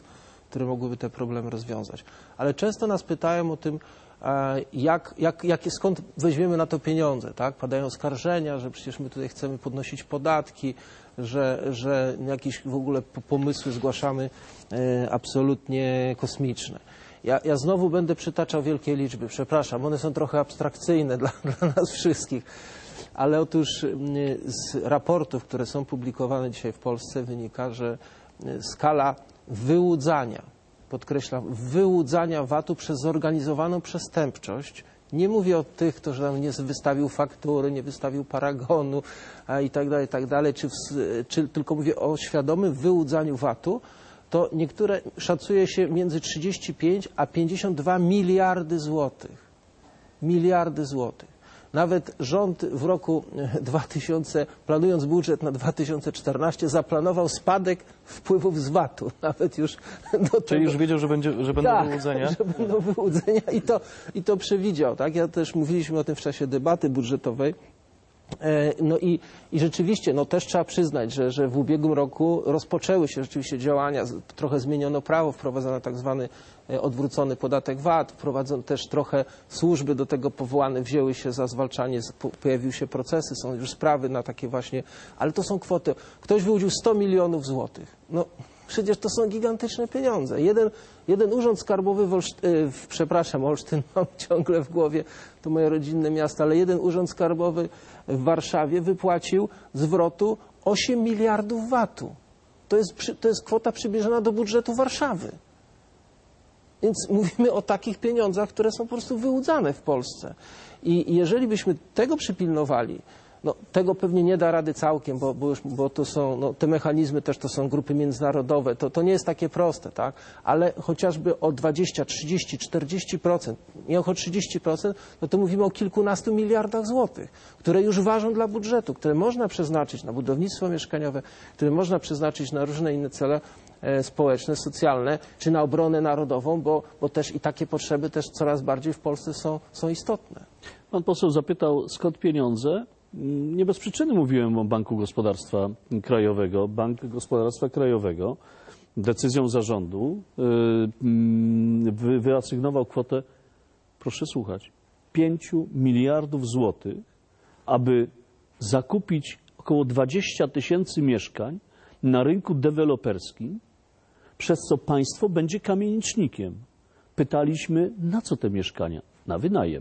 które mogłyby te problemy rozwiązać. Ale często nas pytają o tym, jak, jak, jak, skąd weźmiemy na to pieniądze, tak? Padają oskarżenia, że przecież my tutaj chcemy podnosić podatki, że, że jakieś w ogóle pomysły zgłaszamy e, absolutnie kosmiczne. Ja, ja znowu będę przytaczał wielkie liczby, przepraszam, one są trochę abstrakcyjne dla, dla nas wszystkich, ale otóż z raportów, które są publikowane dzisiaj w Polsce, wynika, że skala wyłudzania, podkreślam, wyłudzania V A T-u przez zorganizowaną przestępczość, nie mówię o tych, kto tam nie wystawił faktury, nie wystawił paragonu a i tak dalej, i tak dalej, czy, czy tylko mówię o świadomym wyłudzaniu V A T-u, to niektóre szacuje się między trzydzieści pięć a pięćdziesiąt dwa miliardy złotych. Miliardy złotych. Nawet rząd w roku dwa tysiące, planując budżet na dwa tysiące czternasty, zaplanował spadek wpływów z V A T-u. Nawet już do Czyli tego... już wiedział, że, będzie, że będą tak, wyłudzenia? że będą wyłudzenia i to, i to przewidział. Tak? Ja też mówiliśmy o tym w czasie debaty budżetowej. No i, i rzeczywiście, no też trzeba przyznać, że, że w ubiegłym roku rozpoczęły się rzeczywiście działania, trochę zmieniono prawo, wprowadzono tak zwany odwrócony podatek V A T, wprowadzono też trochę służby do tego powołane, wzięły się za zwalczanie, pojawiły się procesy, są już sprawy na takie właśnie, ale to są kwoty. Ktoś wyłudził sto milionów złotych. No przecież to są gigantyczne pieniądze. Jeden, jeden urząd skarbowy w, Olszt w przepraszam, Olsztyn mam ciągle w głowie, to moje rodzinne miasto, ale jeden urząd skarbowy w Warszawie wypłacił zwrotu osiem miliardów V A T-u. To jest, to jest kwota przybliżona do budżetu Warszawy. Więc mówimy o takich pieniądzach, które są po prostu wyłudzane w Polsce. I jeżeli byśmy tego przypilnowali, no, tego pewnie nie da rady całkiem, bo, bo, już, bo to są, no, te mechanizmy też to są grupy międzynarodowe, to, to nie jest takie proste, tak? Ale chociażby o dwadzieścia, trzydzieści, czterdzieści procent, nie o trzydzieści procent, no to mówimy o kilkunastu miliardach złotych, które już ważą dla budżetu, które można przeznaczyć na budownictwo mieszkaniowe, które można przeznaczyć na różne inne cele e, społeczne, socjalne, czy na obronę narodową, bo, bo też i takie potrzeby też coraz bardziej w Polsce są, są istotne. Pan poseł zapytał, skąd pieniądze? Nie bez przyczyny mówiłem o Banku Gospodarstwa Krajowego. Bank Gospodarstwa Krajowego decyzją zarządu wyasygnował kwotę, proszę słuchać, pięciu miliardów złotych, aby zakupić około dwadzieścia tysięcy mieszkań na rynku deweloperskim, przez co państwo będzie kamienicznikiem. Pytaliśmy, na co te mieszkania? Na wynajem.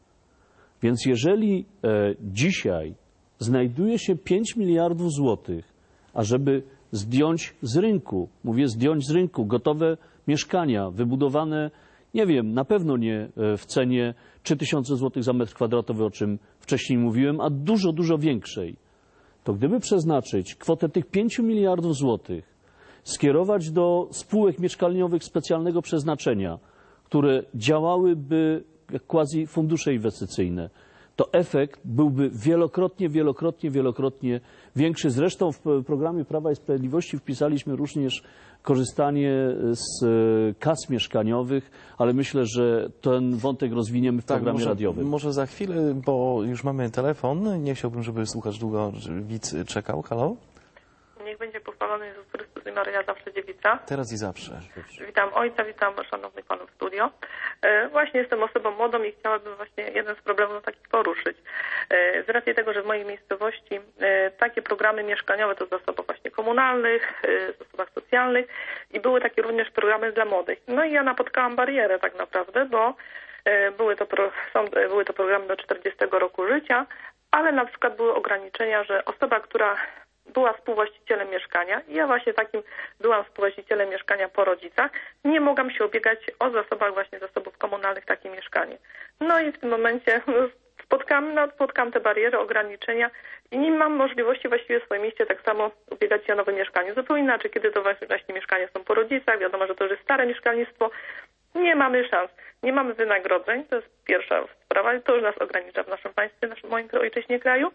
Więc jeżeli e, dzisiaj znajduje się pięć miliardów złotych, ażeby zdjąć z rynku, mówię zdjąć z rynku, gotowe mieszkania wybudowane, nie wiem, na pewno nie w cenie trzy tysiące złotych za metr kwadratowy, o czym wcześniej mówiłem, a dużo, dużo większej, to gdyby przeznaczyć kwotę tych pięciu miliardów złotych, skierować do spółek mieszkaniowych specjalnego przeznaczenia, które działałyby jak quasi fundusze inwestycyjne, to efekt byłby wielokrotnie, wielokrotnie, wielokrotnie większy. Zresztą w programie Prawa i Sprawiedliwości wpisaliśmy również korzystanie z kas mieszkaniowych, ale myślę, że ten wątek rozwiniemy w tak, programie może, radiowym. Może za chwilę, bo już mamy telefon. Nie chciałbym, żeby słuchacz długo widz czekał. Halo? Niech będzie pochwalony Jezus Chrystus i Maryja, zawsze dziewica. Teraz i zawsze. Witam ojca, witam szanownych panów w studio. E, właśnie jestem osobą młodą i chciałabym właśnie jeden z problemów takich poruszyć. E, z racji tego, że w mojej miejscowości e, takie programy mieszkaniowe to w zasobach właśnie komunalnych, e, w zasobach socjalnych i były takie również programy dla młodych. No i ja napotkałam barierę tak naprawdę, bo e, były, to pro, są, e, były to programy do czterdziestego roku życia, ale na przykład były ograniczenia, że osoba, która była współwłaścicielem mieszkania i ja właśnie takim byłam współwłaścicielem mieszkania po rodzicach, nie mogłam się ubiegać o zasobach właśnie zasobów komunalnych takie mieszkanie. No i w tym momencie spotkałam, no, spotkałam te bariery, ograniczenia i nie mam możliwości właściwie w swoim mieście tak samo ubiegać się o nowe mieszkanie. Zupełnie inaczej, kiedy to właśnie mieszkania są po rodzicach, wiadomo, że to już jest stare mieszkalnictwo, nie mamy szans, nie mamy wynagrodzeń, to jest pierwsza sprawa, to już nas ogranicza w naszym państwie, w naszym moim ojczyźnie kraju.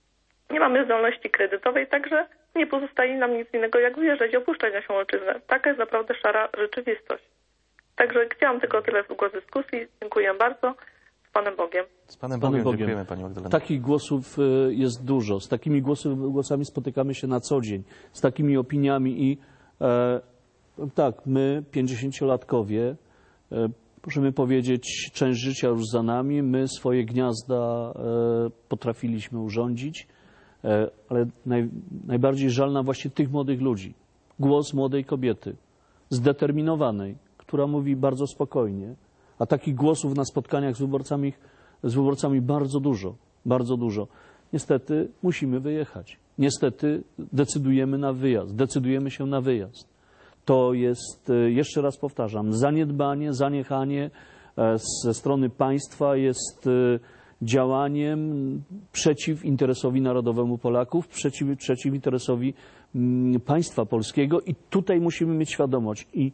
Nie mamy zdolności kredytowej, także nie pozostaje nam nic innego, jak wyjeżdżać i opuszczać naszą ojczyznę. Taka jest naprawdę szara rzeczywistość. Także chciałam tylko tyle w głos dyskusji. Dziękuję bardzo. Z Panem Bogiem. Z Panem Panem Bogiem, Bogiem. dziękujemy Pani Magdalena. Takich głosów jest dużo. Z takimi głosów, głosami spotykamy się na co dzień. Z takimi opiniami i e, Tak, my, pięćdziesięciolatkowie, e, możemy powiedzieć, część życia już za nami, my swoje gniazda e, potrafiliśmy urządzić, e, ale naj, najbardziej żal nam właśnie tych młodych ludzi. Głos młodej kobiety, zdeterminowanej, która mówi bardzo spokojnie, a takich głosów na spotkaniach z wyborcami, z wyborcami bardzo dużo, bardzo dużo. Niestety musimy wyjechać. Niestety decydujemy na wyjazd, decydujemy się na wyjazd. To jest, jeszcze raz powtarzam, zaniedbanie, zaniechanie ze strony państwa jest działaniem przeciw interesowi narodowemu Polaków, przeciw, przeciw interesowi państwa polskiego i tutaj musimy mieć świadomość, i,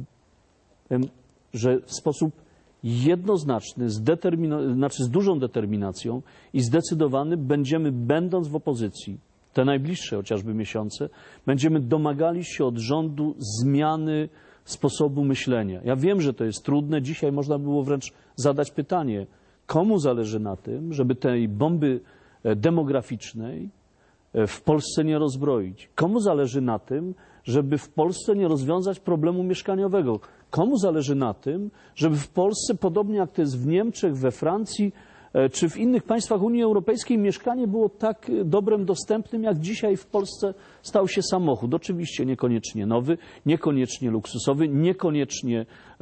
że w sposób jednoznaczny, znaczy z dużą determinacją i zdecydowany będziemy, będąc w opozycji, te najbliższe chociażby miesiące, będziemy domagali się od rządu zmiany sposobu myślenia. Ja wiem, że to jest trudne. Dzisiaj można było wręcz zadać pytanie, komu zależy na tym, żeby tej bomby demograficznej w Polsce nie rozbroić? Komu zależy na tym, żeby w Polsce nie rozwiązać problemu mieszkaniowego? Komu zależy na tym, żeby w Polsce, podobnie jak to jest w Niemczech, we Francji czy w innych państwach Unii Europejskiej, mieszkanie było tak dobrem dostępnym, jak dzisiaj w Polsce stał się samochód? Oczywiście niekoniecznie nowy, niekoniecznie luksusowy, niekoniecznie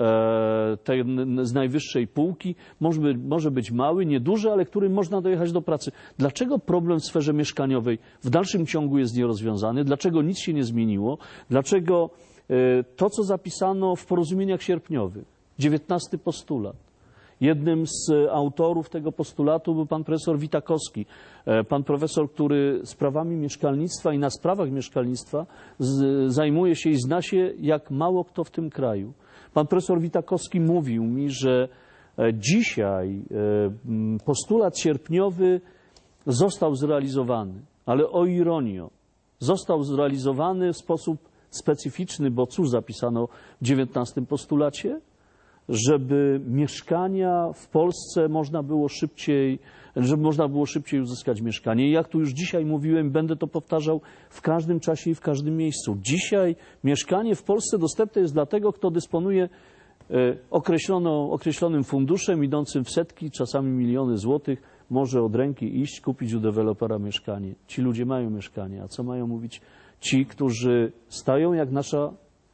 e, ten z najwyższej półki. Może, by, może być mały, nieduży, ale którym można dojechać do pracy. Dlaczego problem w sferze mieszkaniowej w dalszym ciągu jest nierozwiązany? Dlaczego nic się nie zmieniło? Dlaczego e, to, co zapisano w porozumieniach sierpniowych, dziewiętnasty postulat, jednym z autorów tego postulatu był pan profesor Witakowski, pan profesor, który sprawami mieszkalnictwa i na sprawach mieszkalnictwa z, zajmuje się i zna się jak mało kto w tym kraju. Pan profesor Witakowski mówił mi, że dzisiaj postulat sierpniowy został zrealizowany, ale o ironio, został zrealizowany w sposób specyficzny, bo cóż zapisano w dziewiętnastym postulacie? Żeby mieszkania w Polsce można było szybciej, żeby można było szybciej uzyskać mieszkanie. I jak tu już dzisiaj mówiłem, będę to powtarzał w każdym czasie i w każdym miejscu. Dzisiaj mieszkanie w Polsce dostępne jest dla tego, kto dysponuje określoną, określonym funduszem idącym w setki, czasami miliony złotych, może od ręki iść, kupić u dewelopera mieszkanie. Ci ludzie mają mieszkanie. A co mają mówić ci, którzy stają jak nasza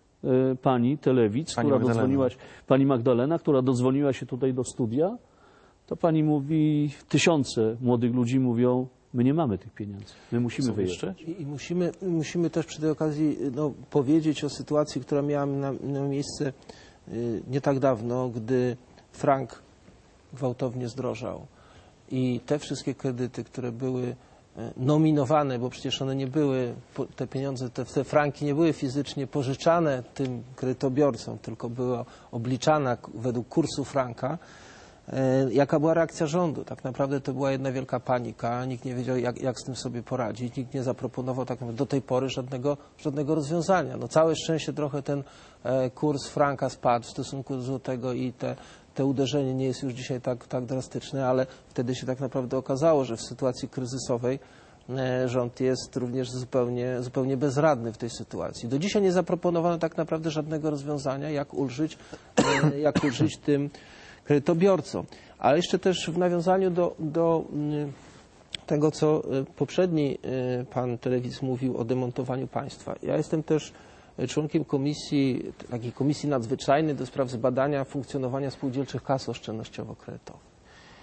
pani Telewic, pani która Magdalena. dodzwoniła się, pani Magdalena, która dodzwoniła się tutaj do studia, to pani mówi, tysiące młodych ludzi mówią, my nie mamy tych pieniędzy, my musimy wyjeżdżać. I, i musimy, musimy też przy tej okazji no, powiedzieć o sytuacji, która miała na, na miejsce y, nie tak dawno, gdy frank gwałtownie zdrożał i te wszystkie kredyty, które były nominowane, bo przecież one nie były, te pieniądze, te, te franki nie były fizycznie pożyczane tym kredytobiorcom, tylko była obliczana według kursu franka. E, jaka była reakcja rządu? Tak naprawdę to była jedna wielka panika, nikt nie wiedział, jak, jak z tym sobie poradzić, nikt nie zaproponował tak naprawdę do tej pory żadnego, żadnego rozwiązania. No całe szczęście trochę ten e, kurs franka spadł w stosunku do złotego i te Te uderzenie nie jest już dzisiaj tak, tak drastyczne, ale wtedy się tak naprawdę okazało, że w sytuacji kryzysowej rząd jest również zupełnie, zupełnie bezradny w tej sytuacji. Do dzisiaj nie zaproponowano tak naprawdę żadnego rozwiązania, jak ulżyć, jak ulżyć tym kredytobiorcom. Ale jeszcze też w nawiązaniu do, do tego, co poprzedni pan Telewic mówił o demontowaniu państwa. Ja jestem też członkiem komisji, takiej komisji nadzwyczajnej do spraw zbadania funkcjonowania spółdzielczych kas oszczędnościowo-kredytowych.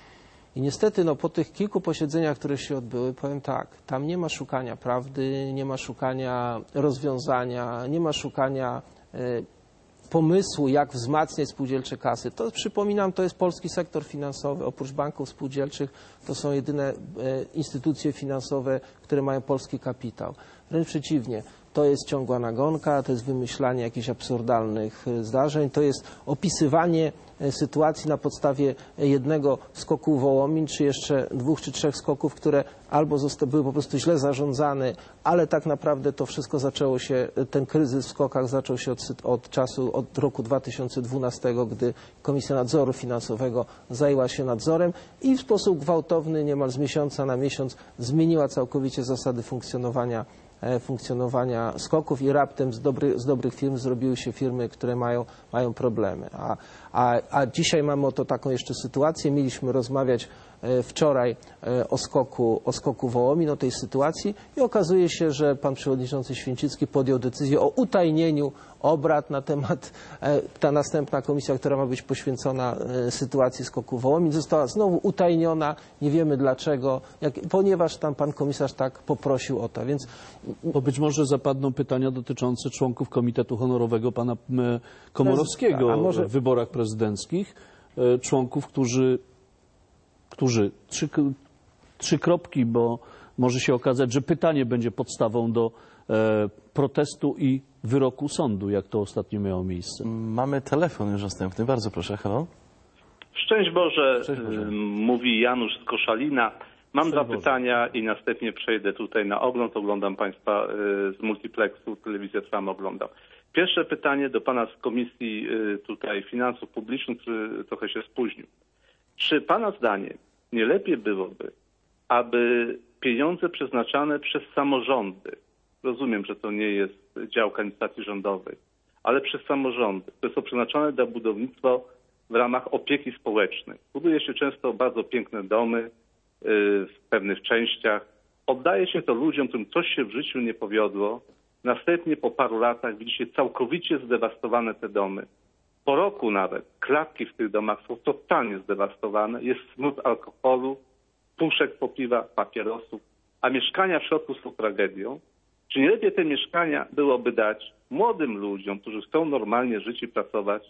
I niestety no, po tych kilku posiedzeniach, które się odbyły, powiem tak, tam nie ma szukania prawdy, nie ma szukania rozwiązania, nie ma szukania e, pomysłu, jak wzmacniać spółdzielcze kasy. To przypominam, to jest polski sektor finansowy. Oprócz banków spółdzielczych to są jedyne e, instytucje finansowe, które mają polski kapitał. Wręcz przeciwnie. To jest ciągła nagonka, to jest wymyślanie jakichś absurdalnych zdarzeń, to jest opisywanie sytuacji na podstawie jednego skoku Wołomin, czy jeszcze dwóch czy trzech skoków, które albo były po prostu źle zarządzane, ale tak naprawdę to wszystko zaczęło się, ten kryzys w skokach zaczął się od, od czasu, od roku dwa tysiące dwunastego, gdy Komisja Nadzoru Finansowego zajęła się nadzorem i w sposób gwałtowny, niemal z miesiąca na miesiąc zmieniła całkowicie zasady funkcjonowania funkcjonowania SKOK-ów i raptem z, dobry, z dobrych firm zrobiły się firmy, które mają, mają problemy. A, a, a dzisiaj mamy oto taką jeszcze sytuację. Mieliśmy rozmawiać wczoraj o skoku, o skoku Wołomin, o tej sytuacji i okazuje się, że pan przewodniczący Święcicki podjął decyzję o utajnieniu obrad na temat, ta następna komisja, która ma być poświęcona sytuacji skoku Wołomin, została znowu utajniona, nie wiemy dlaczego, jak, ponieważ tam pan komisarz tak poprosił o to, więc... Bo być może zapadną pytania dotyczące członków Komitetu Honorowego pana Komorowskiego A może... w wyborach prezydenckich, członków, którzy którzy, trzy, trzy kropki, bo może się okazać, że pytanie będzie podstawą do e, protestu i wyroku sądu, jak to ostatnio miało miejsce. Mamy telefon już następny. Bardzo proszę, halo. Szczęść Boże, Szczęść Boże. Mówi Janusz z Koszalina. Mam Szczęść dwa Boże. pytania i następnie przejdę tutaj na ogląd. Oglądam Państwa z multiplexu, telewizję Trwam oglądam. Pierwsze pytanie do Pana z Komisji tutaj Finansów Publicznych, który trochę się spóźnił. Czy Pana zdaniem nie lepiej byłoby, aby pieniądze przeznaczane przez samorządy, rozumiem, że to nie jest działka administracji rządowej, ale przez samorządy, które są przeznaczone na budownictwo w ramach opieki społecznej. Buduje się często bardzo piękne domy w pewnych częściach. Oddaje się to ludziom, którym coś się w życiu nie powiodło. Następnie po paru latach widzicie całkowicie zdewastowane te domy. Po roku nawet klatki w tych domach są totalnie zdewastowane. Jest smród alkoholu, puszek po piwa, papierosów, a mieszkania w środku są tragedią. Czy nie lepiej te mieszkania byłoby dać młodym ludziom, którzy chcą normalnie żyć i pracować,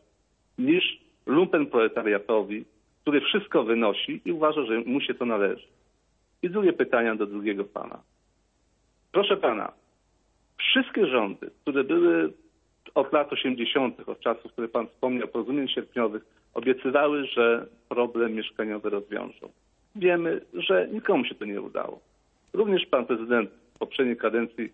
niż lumpenproletariatowi, który wszystko wynosi i uważa, że mu się to należy? I drugie pytanie do drugiego pana. Proszę pana, wszystkie rządy, które były od lat osiemdziesiątych, od czasów, które pan wspomniał, porozumień sierpniowych, obiecywały, że problem mieszkaniowy rozwiążą. Wiemy, że nikomu się to nie udało. Również pan prezydent w poprzedniej kadencji,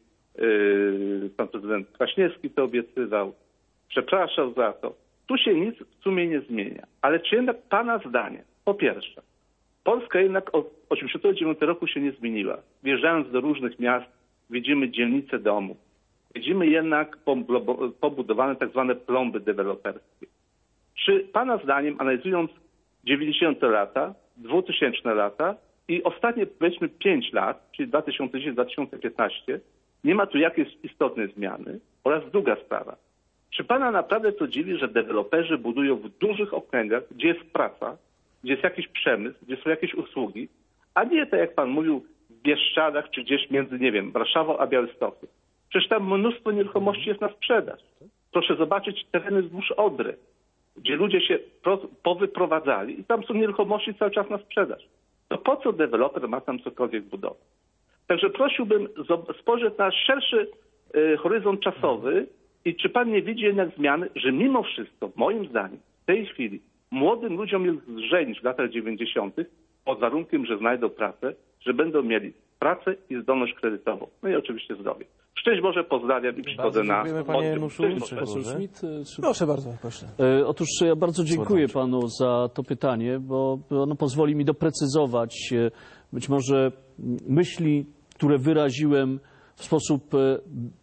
yy, pan prezydent Kwaśniewski to obiecywał, przepraszał za to. Tu się nic w sumie nie zmienia. Ale czy jednak pana zdanie, po pierwsze, Polska jednak od osiemdziesiątego dziewiątego roku się nie zmieniła. Wjeżdżając do różnych miast, widzimy dzielnice domów. Widzimy jednak pobudowane tak zwane plomby deweloperskie. Czy pana zdaniem, analizując dziewięćdziesiąte lata, dwutysięczne lata i ostatnie powiedzmy pięć lat, czyli dwa tysiące dziesiąty do dwa tysiące piętnastego, nie ma tu jakiejś istotnej zmiany? Oraz druga sprawa. Czy pana naprawdę to dziwi, że deweloperzy budują w dużych okręgach, gdzie jest praca, gdzie jest jakiś przemysł, gdzie są jakieś usługi, a nie tak jak pan mówił w Bieszczadach, czy gdzieś między, nie wiem, Warszawą a Białymstokiem? Przecież tam mnóstwo nieruchomości jest na sprzedaż. Proszę zobaczyć tereny wzdłuż Odry, gdzie ludzie się powyprowadzali i tam są nieruchomości cały czas na sprzedaż. To po co deweloper ma tam cokolwiek budować? Także prosiłbym spojrzeć na szerszy y, horyzont czasowy i czy pan nie widzi jednak zmiany, że mimo wszystko, moim zdaniem, w tej chwili młodym ludziom jest lżej niż w latach dziewięćdziesiątych pod warunkiem, że znajdą pracę, że będą mieli pracę i zdolność kredytową. No i oczywiście zdrowie. Szczęść Boże, pozdrawiam i przychodzę na... Dziękujemy, panie Januszu. Profesor Schmidt, czy... Proszę bardzo, panie pośle. E, otóż ja bardzo dziękuję panu za to pytanie, bo ono pozwoli mi doprecyzować e, być może myśli, które wyraziłem w sposób e,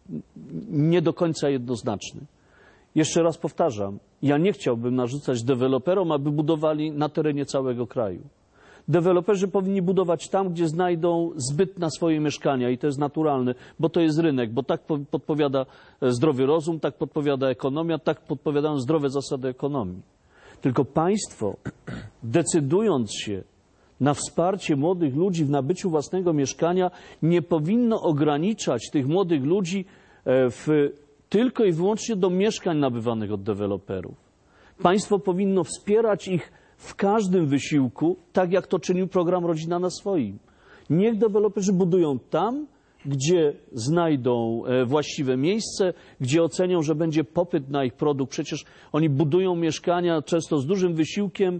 nie do końca jednoznaczny. Jeszcze raz powtarzam, ja nie chciałbym narzucać deweloperom, aby budowali na terenie całego kraju. Deweloperzy powinni budować tam, gdzie znajdą zbyt na swoje mieszkania i to jest naturalne, bo to jest rynek, bo tak podpowiada zdrowy rozum, tak podpowiada ekonomia, tak podpowiadają zdrowe zasady ekonomii. Tylko państwo, decydując się na wsparcie młodych ludzi w nabyciu własnego mieszkania, nie powinno ograniczać tych młodych ludzi w, tylko i wyłącznie do mieszkań nabywanych od deweloperów. Państwo powinno wspierać ich w każdym wysiłku, tak jak to czynił program Rodzina na swoim. Niech deweloperzy budują tam, gdzie znajdą właściwe miejsce, gdzie ocenią, że będzie popyt na ich produkt. Przecież oni budują mieszkania często z dużym wysiłkiem,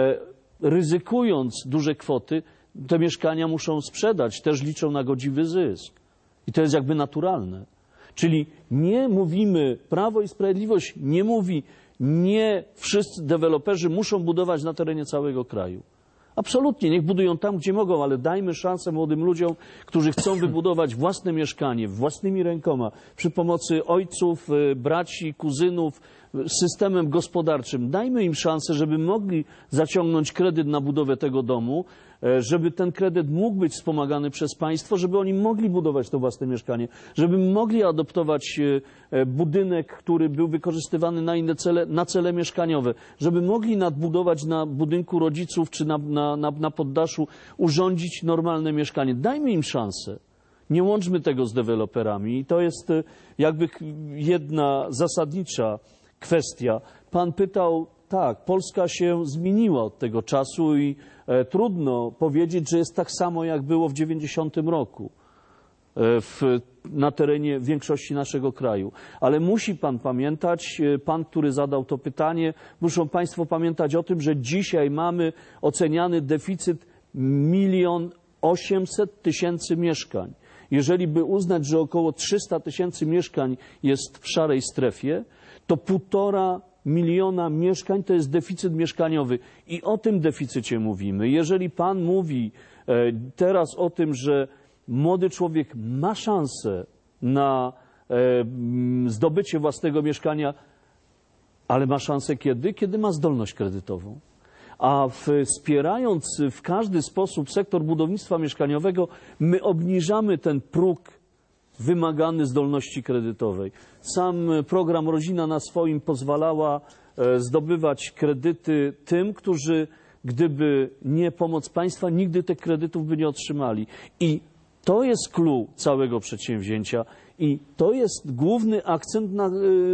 ryzykując duże kwoty. Te mieszkania muszą sprzedać, też liczą na godziwy zysk. I to jest jakby naturalne. Czyli nie mówimy, Prawo i Sprawiedliwość nie mówi, nie wszyscy deweloperzy muszą budować na terenie całego kraju. Absolutnie, niech budują tam, gdzie mogą, ale dajmy szansę młodym ludziom, którzy chcą wybudować własne mieszkanie własnymi rękoma, przy pomocy ojców, braci, kuzynów, systemem gospodarczym. Dajmy im szansę, żeby mogli zaciągnąć kredyt na budowę tego domu, żeby ten kredyt mógł być wspomagany przez państwo, żeby oni mogli budować to własne mieszkanie, żeby mogli adoptować budynek, który był wykorzystywany na inne cele, na cele mieszkaniowe, żeby mogli nadbudować na budynku rodziców czy na, na, na, na poddaszu, urządzić normalne mieszkanie. Dajmy im szansę. Nie łączmy tego z deweloperami i to jest jakby jedna zasadnicza kwestia. Pan pytał, tak, Polska się zmieniła od tego czasu i e, trudno powiedzieć, że jest tak samo, jak było w dziewięćdziesiątym roku e, w, na terenie większości naszego kraju. Ale musi pan pamiętać, e, pan, który zadał to pytanie, muszą państwo pamiętać o tym, że dzisiaj mamy oceniany deficyt milion osiemset tysięcy mieszkań. Jeżeli by uznać, że około trzysta tysięcy mieszkań jest w szarej strefie, to półtora miliona mieszkań to jest deficyt mieszkaniowy. I o tym deficycie mówimy. Jeżeli pan mówi e, teraz o tym, że młody człowiek ma szansę na e, zdobycie własnego mieszkania, ale ma szansę kiedy? Kiedy ma zdolność kredytową. A w, wspierając w każdy sposób sektor budownictwa mieszkaniowego, my obniżamy ten próg wymagany zdolności kredytowej. Sam program Rodzina na swoim pozwalała zdobywać kredyty tym, którzy gdyby nie pomoc państwa, nigdy tych kredytów by nie otrzymali. I to jest clou całego przedsięwzięcia i to jest główny akcent, na,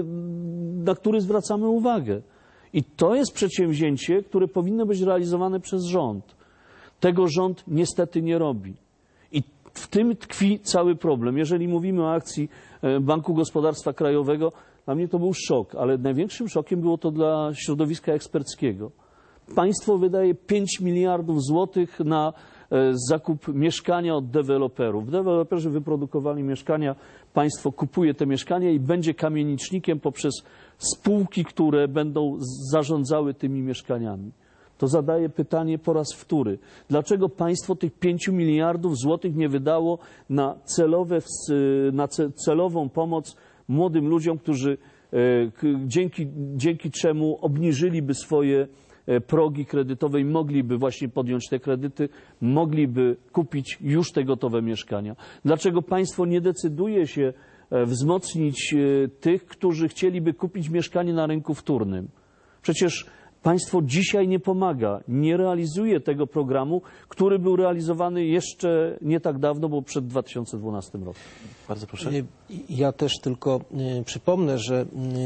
na który zwracamy uwagę. I to jest przedsięwzięcie, które powinno być realizowane przez rząd. Tego rząd niestety nie robi. I w tym tkwi cały problem. Jeżeli mówimy o akcji Banku Gospodarstwa Krajowego, dla mnie to był szok, ale największym szokiem było to dla środowiska eksperckiego. Państwo wydaje pięć miliardów złotych na zakup mieszkania od deweloperów. Deweloperzy wyprodukowali mieszkania, państwo kupuje te mieszkania i będzie kamienicznikiem poprzez spółki, które będą zarządzały tymi mieszkaniami. To zadaję pytanie po raz wtóry. Dlaczego państwo tych pięciu miliardów złotych nie wydało na, celowe, na celową pomoc młodym ludziom, którzy dzięki, dzięki czemu obniżyliby swoje progi kredytowe i mogliby właśnie podjąć te kredyty, mogliby kupić już te gotowe mieszkania. Dlaczego państwo nie decyduje się wzmocnić tych, którzy chcieliby kupić mieszkanie na rynku wtórnym? Przecież państwo dzisiaj nie pomaga, nie realizuje tego programu, który był realizowany jeszcze nie tak dawno, bo przed dwa tysiące dwunastym rokiem. Bardzo proszę. Ja też tylko y, przypomnę, że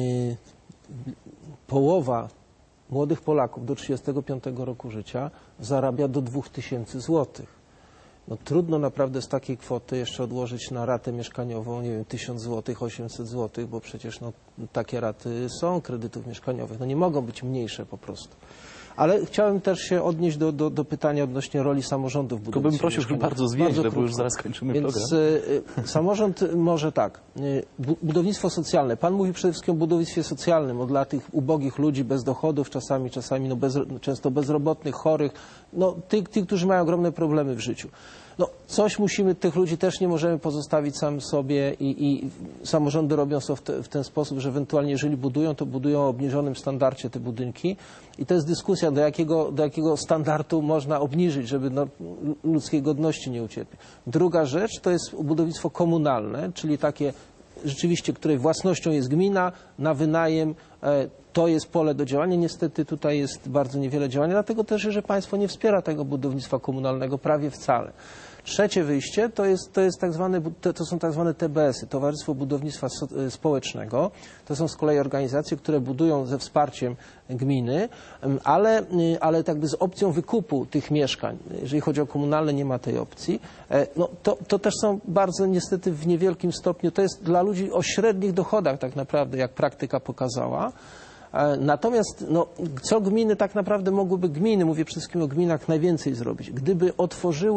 y, połowa młodych Polaków do trzydziestego piątego roku życia zarabia do dwóch tysięcy złotych. No, trudno naprawdę z takiej kwoty jeszcze odłożyć na ratę mieszkaniową, nie wiem, tysiąc złotych, osiemset złotych, bo przecież no, takie raty są kredytów mieszkaniowych. No nie mogą być mniejsze po prostu. Ale chciałem też się odnieść do, do, do pytania odnośnie roli samorządów budowlanych. Tylko bym prosił, żeby bardzo zwięźle, bo już zaraz kończymy Więc, program. Y, samorząd może tak. Y, budownictwo socjalne. Pan mówi przede wszystkim o budownictwie socjalnym, o dla tych ubogich ludzi bez dochodów, czasami, czasami no bez, często bezrobotnych, chorych, no tych, tych, którzy mają ogromne problemy w życiu. No, coś musimy, tych ludzi też nie możemy pozostawić sam sobie i, i samorządy robią to w, te, w ten sposób, że ewentualnie jeżeli budują, to budują o obniżonym standardzie te budynki i to jest dyskusja, do jakiego, do jakiego standardu można obniżyć, żeby no, ludzkiej godności nie ucierpieć. Druga rzecz to jest budownictwo komunalne, czyli takie rzeczywiście, której własnością jest gmina, na wynajem, e, to jest pole do działania. Niestety tutaj jest bardzo niewiele działania, dlatego też, że państwo nie wspiera tego budownictwa komunalnego prawie wcale. Trzecie wyjście to, jest, to, jest tak zwane, to są tak zwane T B S-y, Towarzystwo Budownictwa Społecznego. To są z kolei organizacje, które budują ze wsparciem gminy, ale, ale tak by z opcją wykupu tych mieszkań. Jeżeli chodzi o komunalne, nie ma tej opcji. No, to, to też są bardzo niestety w niewielkim stopniu, to jest dla ludzi o średnich dochodach tak naprawdę, jak praktyka pokazała. Natomiast no, co gminy tak naprawdę mogłyby, gminy, mówię przede wszystkim o gminach, najwięcej zrobić? Gdyby otworzyły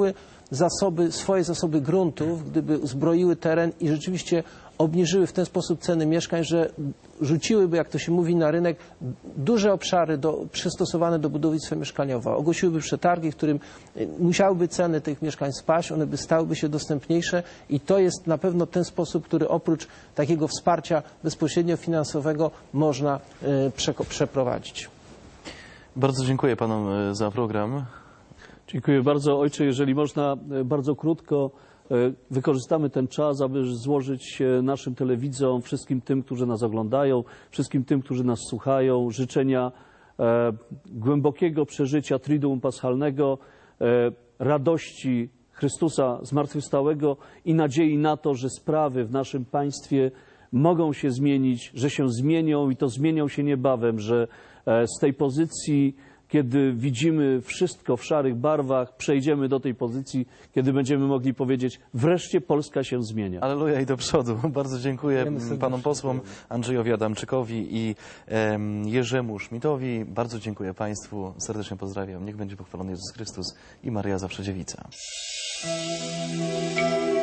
zasoby, swoje zasoby gruntów, gdyby uzbroiły teren i rzeczywiście obniżyły w ten sposób ceny mieszkań, że rzuciłyby, jak to się mówi, na rynek duże obszary do, przystosowane do budownictwa mieszkaniowego. Ogłosiłyby przetargi, w którym musiałyby ceny tych mieszkań spaść, one by stałyby się dostępniejsze i to jest na pewno ten sposób, który oprócz takiego wsparcia bezpośrednio finansowego można y, przeprowadzić. Bardzo dziękuję panom za program. Dziękuję bardzo. Ojcze, jeżeli można, bardzo krótko wykorzystamy ten czas, aby złożyć naszym telewidzom, wszystkim tym, którzy nas oglądają, wszystkim tym, którzy nas słuchają, życzenia e, głębokiego przeżycia Triduum Paschalnego, e, radości Chrystusa zmartwychwstałego i nadziei na to, że sprawy w naszym państwie mogą się zmienić, że się zmienią i to zmienią się niebawem, że e, z tej pozycji, kiedy widzimy wszystko w szarych barwach, przejdziemy do tej pozycji, kiedy będziemy mogli powiedzieć, wreszcie Polska się zmienia. Alleluja i do przodu. Bardzo dziękuję panom posłom Andrzejowi Adamczykowi i um, Jerzemu Szmitowi. Bardzo dziękuję państwu. Serdecznie pozdrawiam. Niech będzie pochwalony Jezus Chrystus i Maryja Zawsze Dziewica.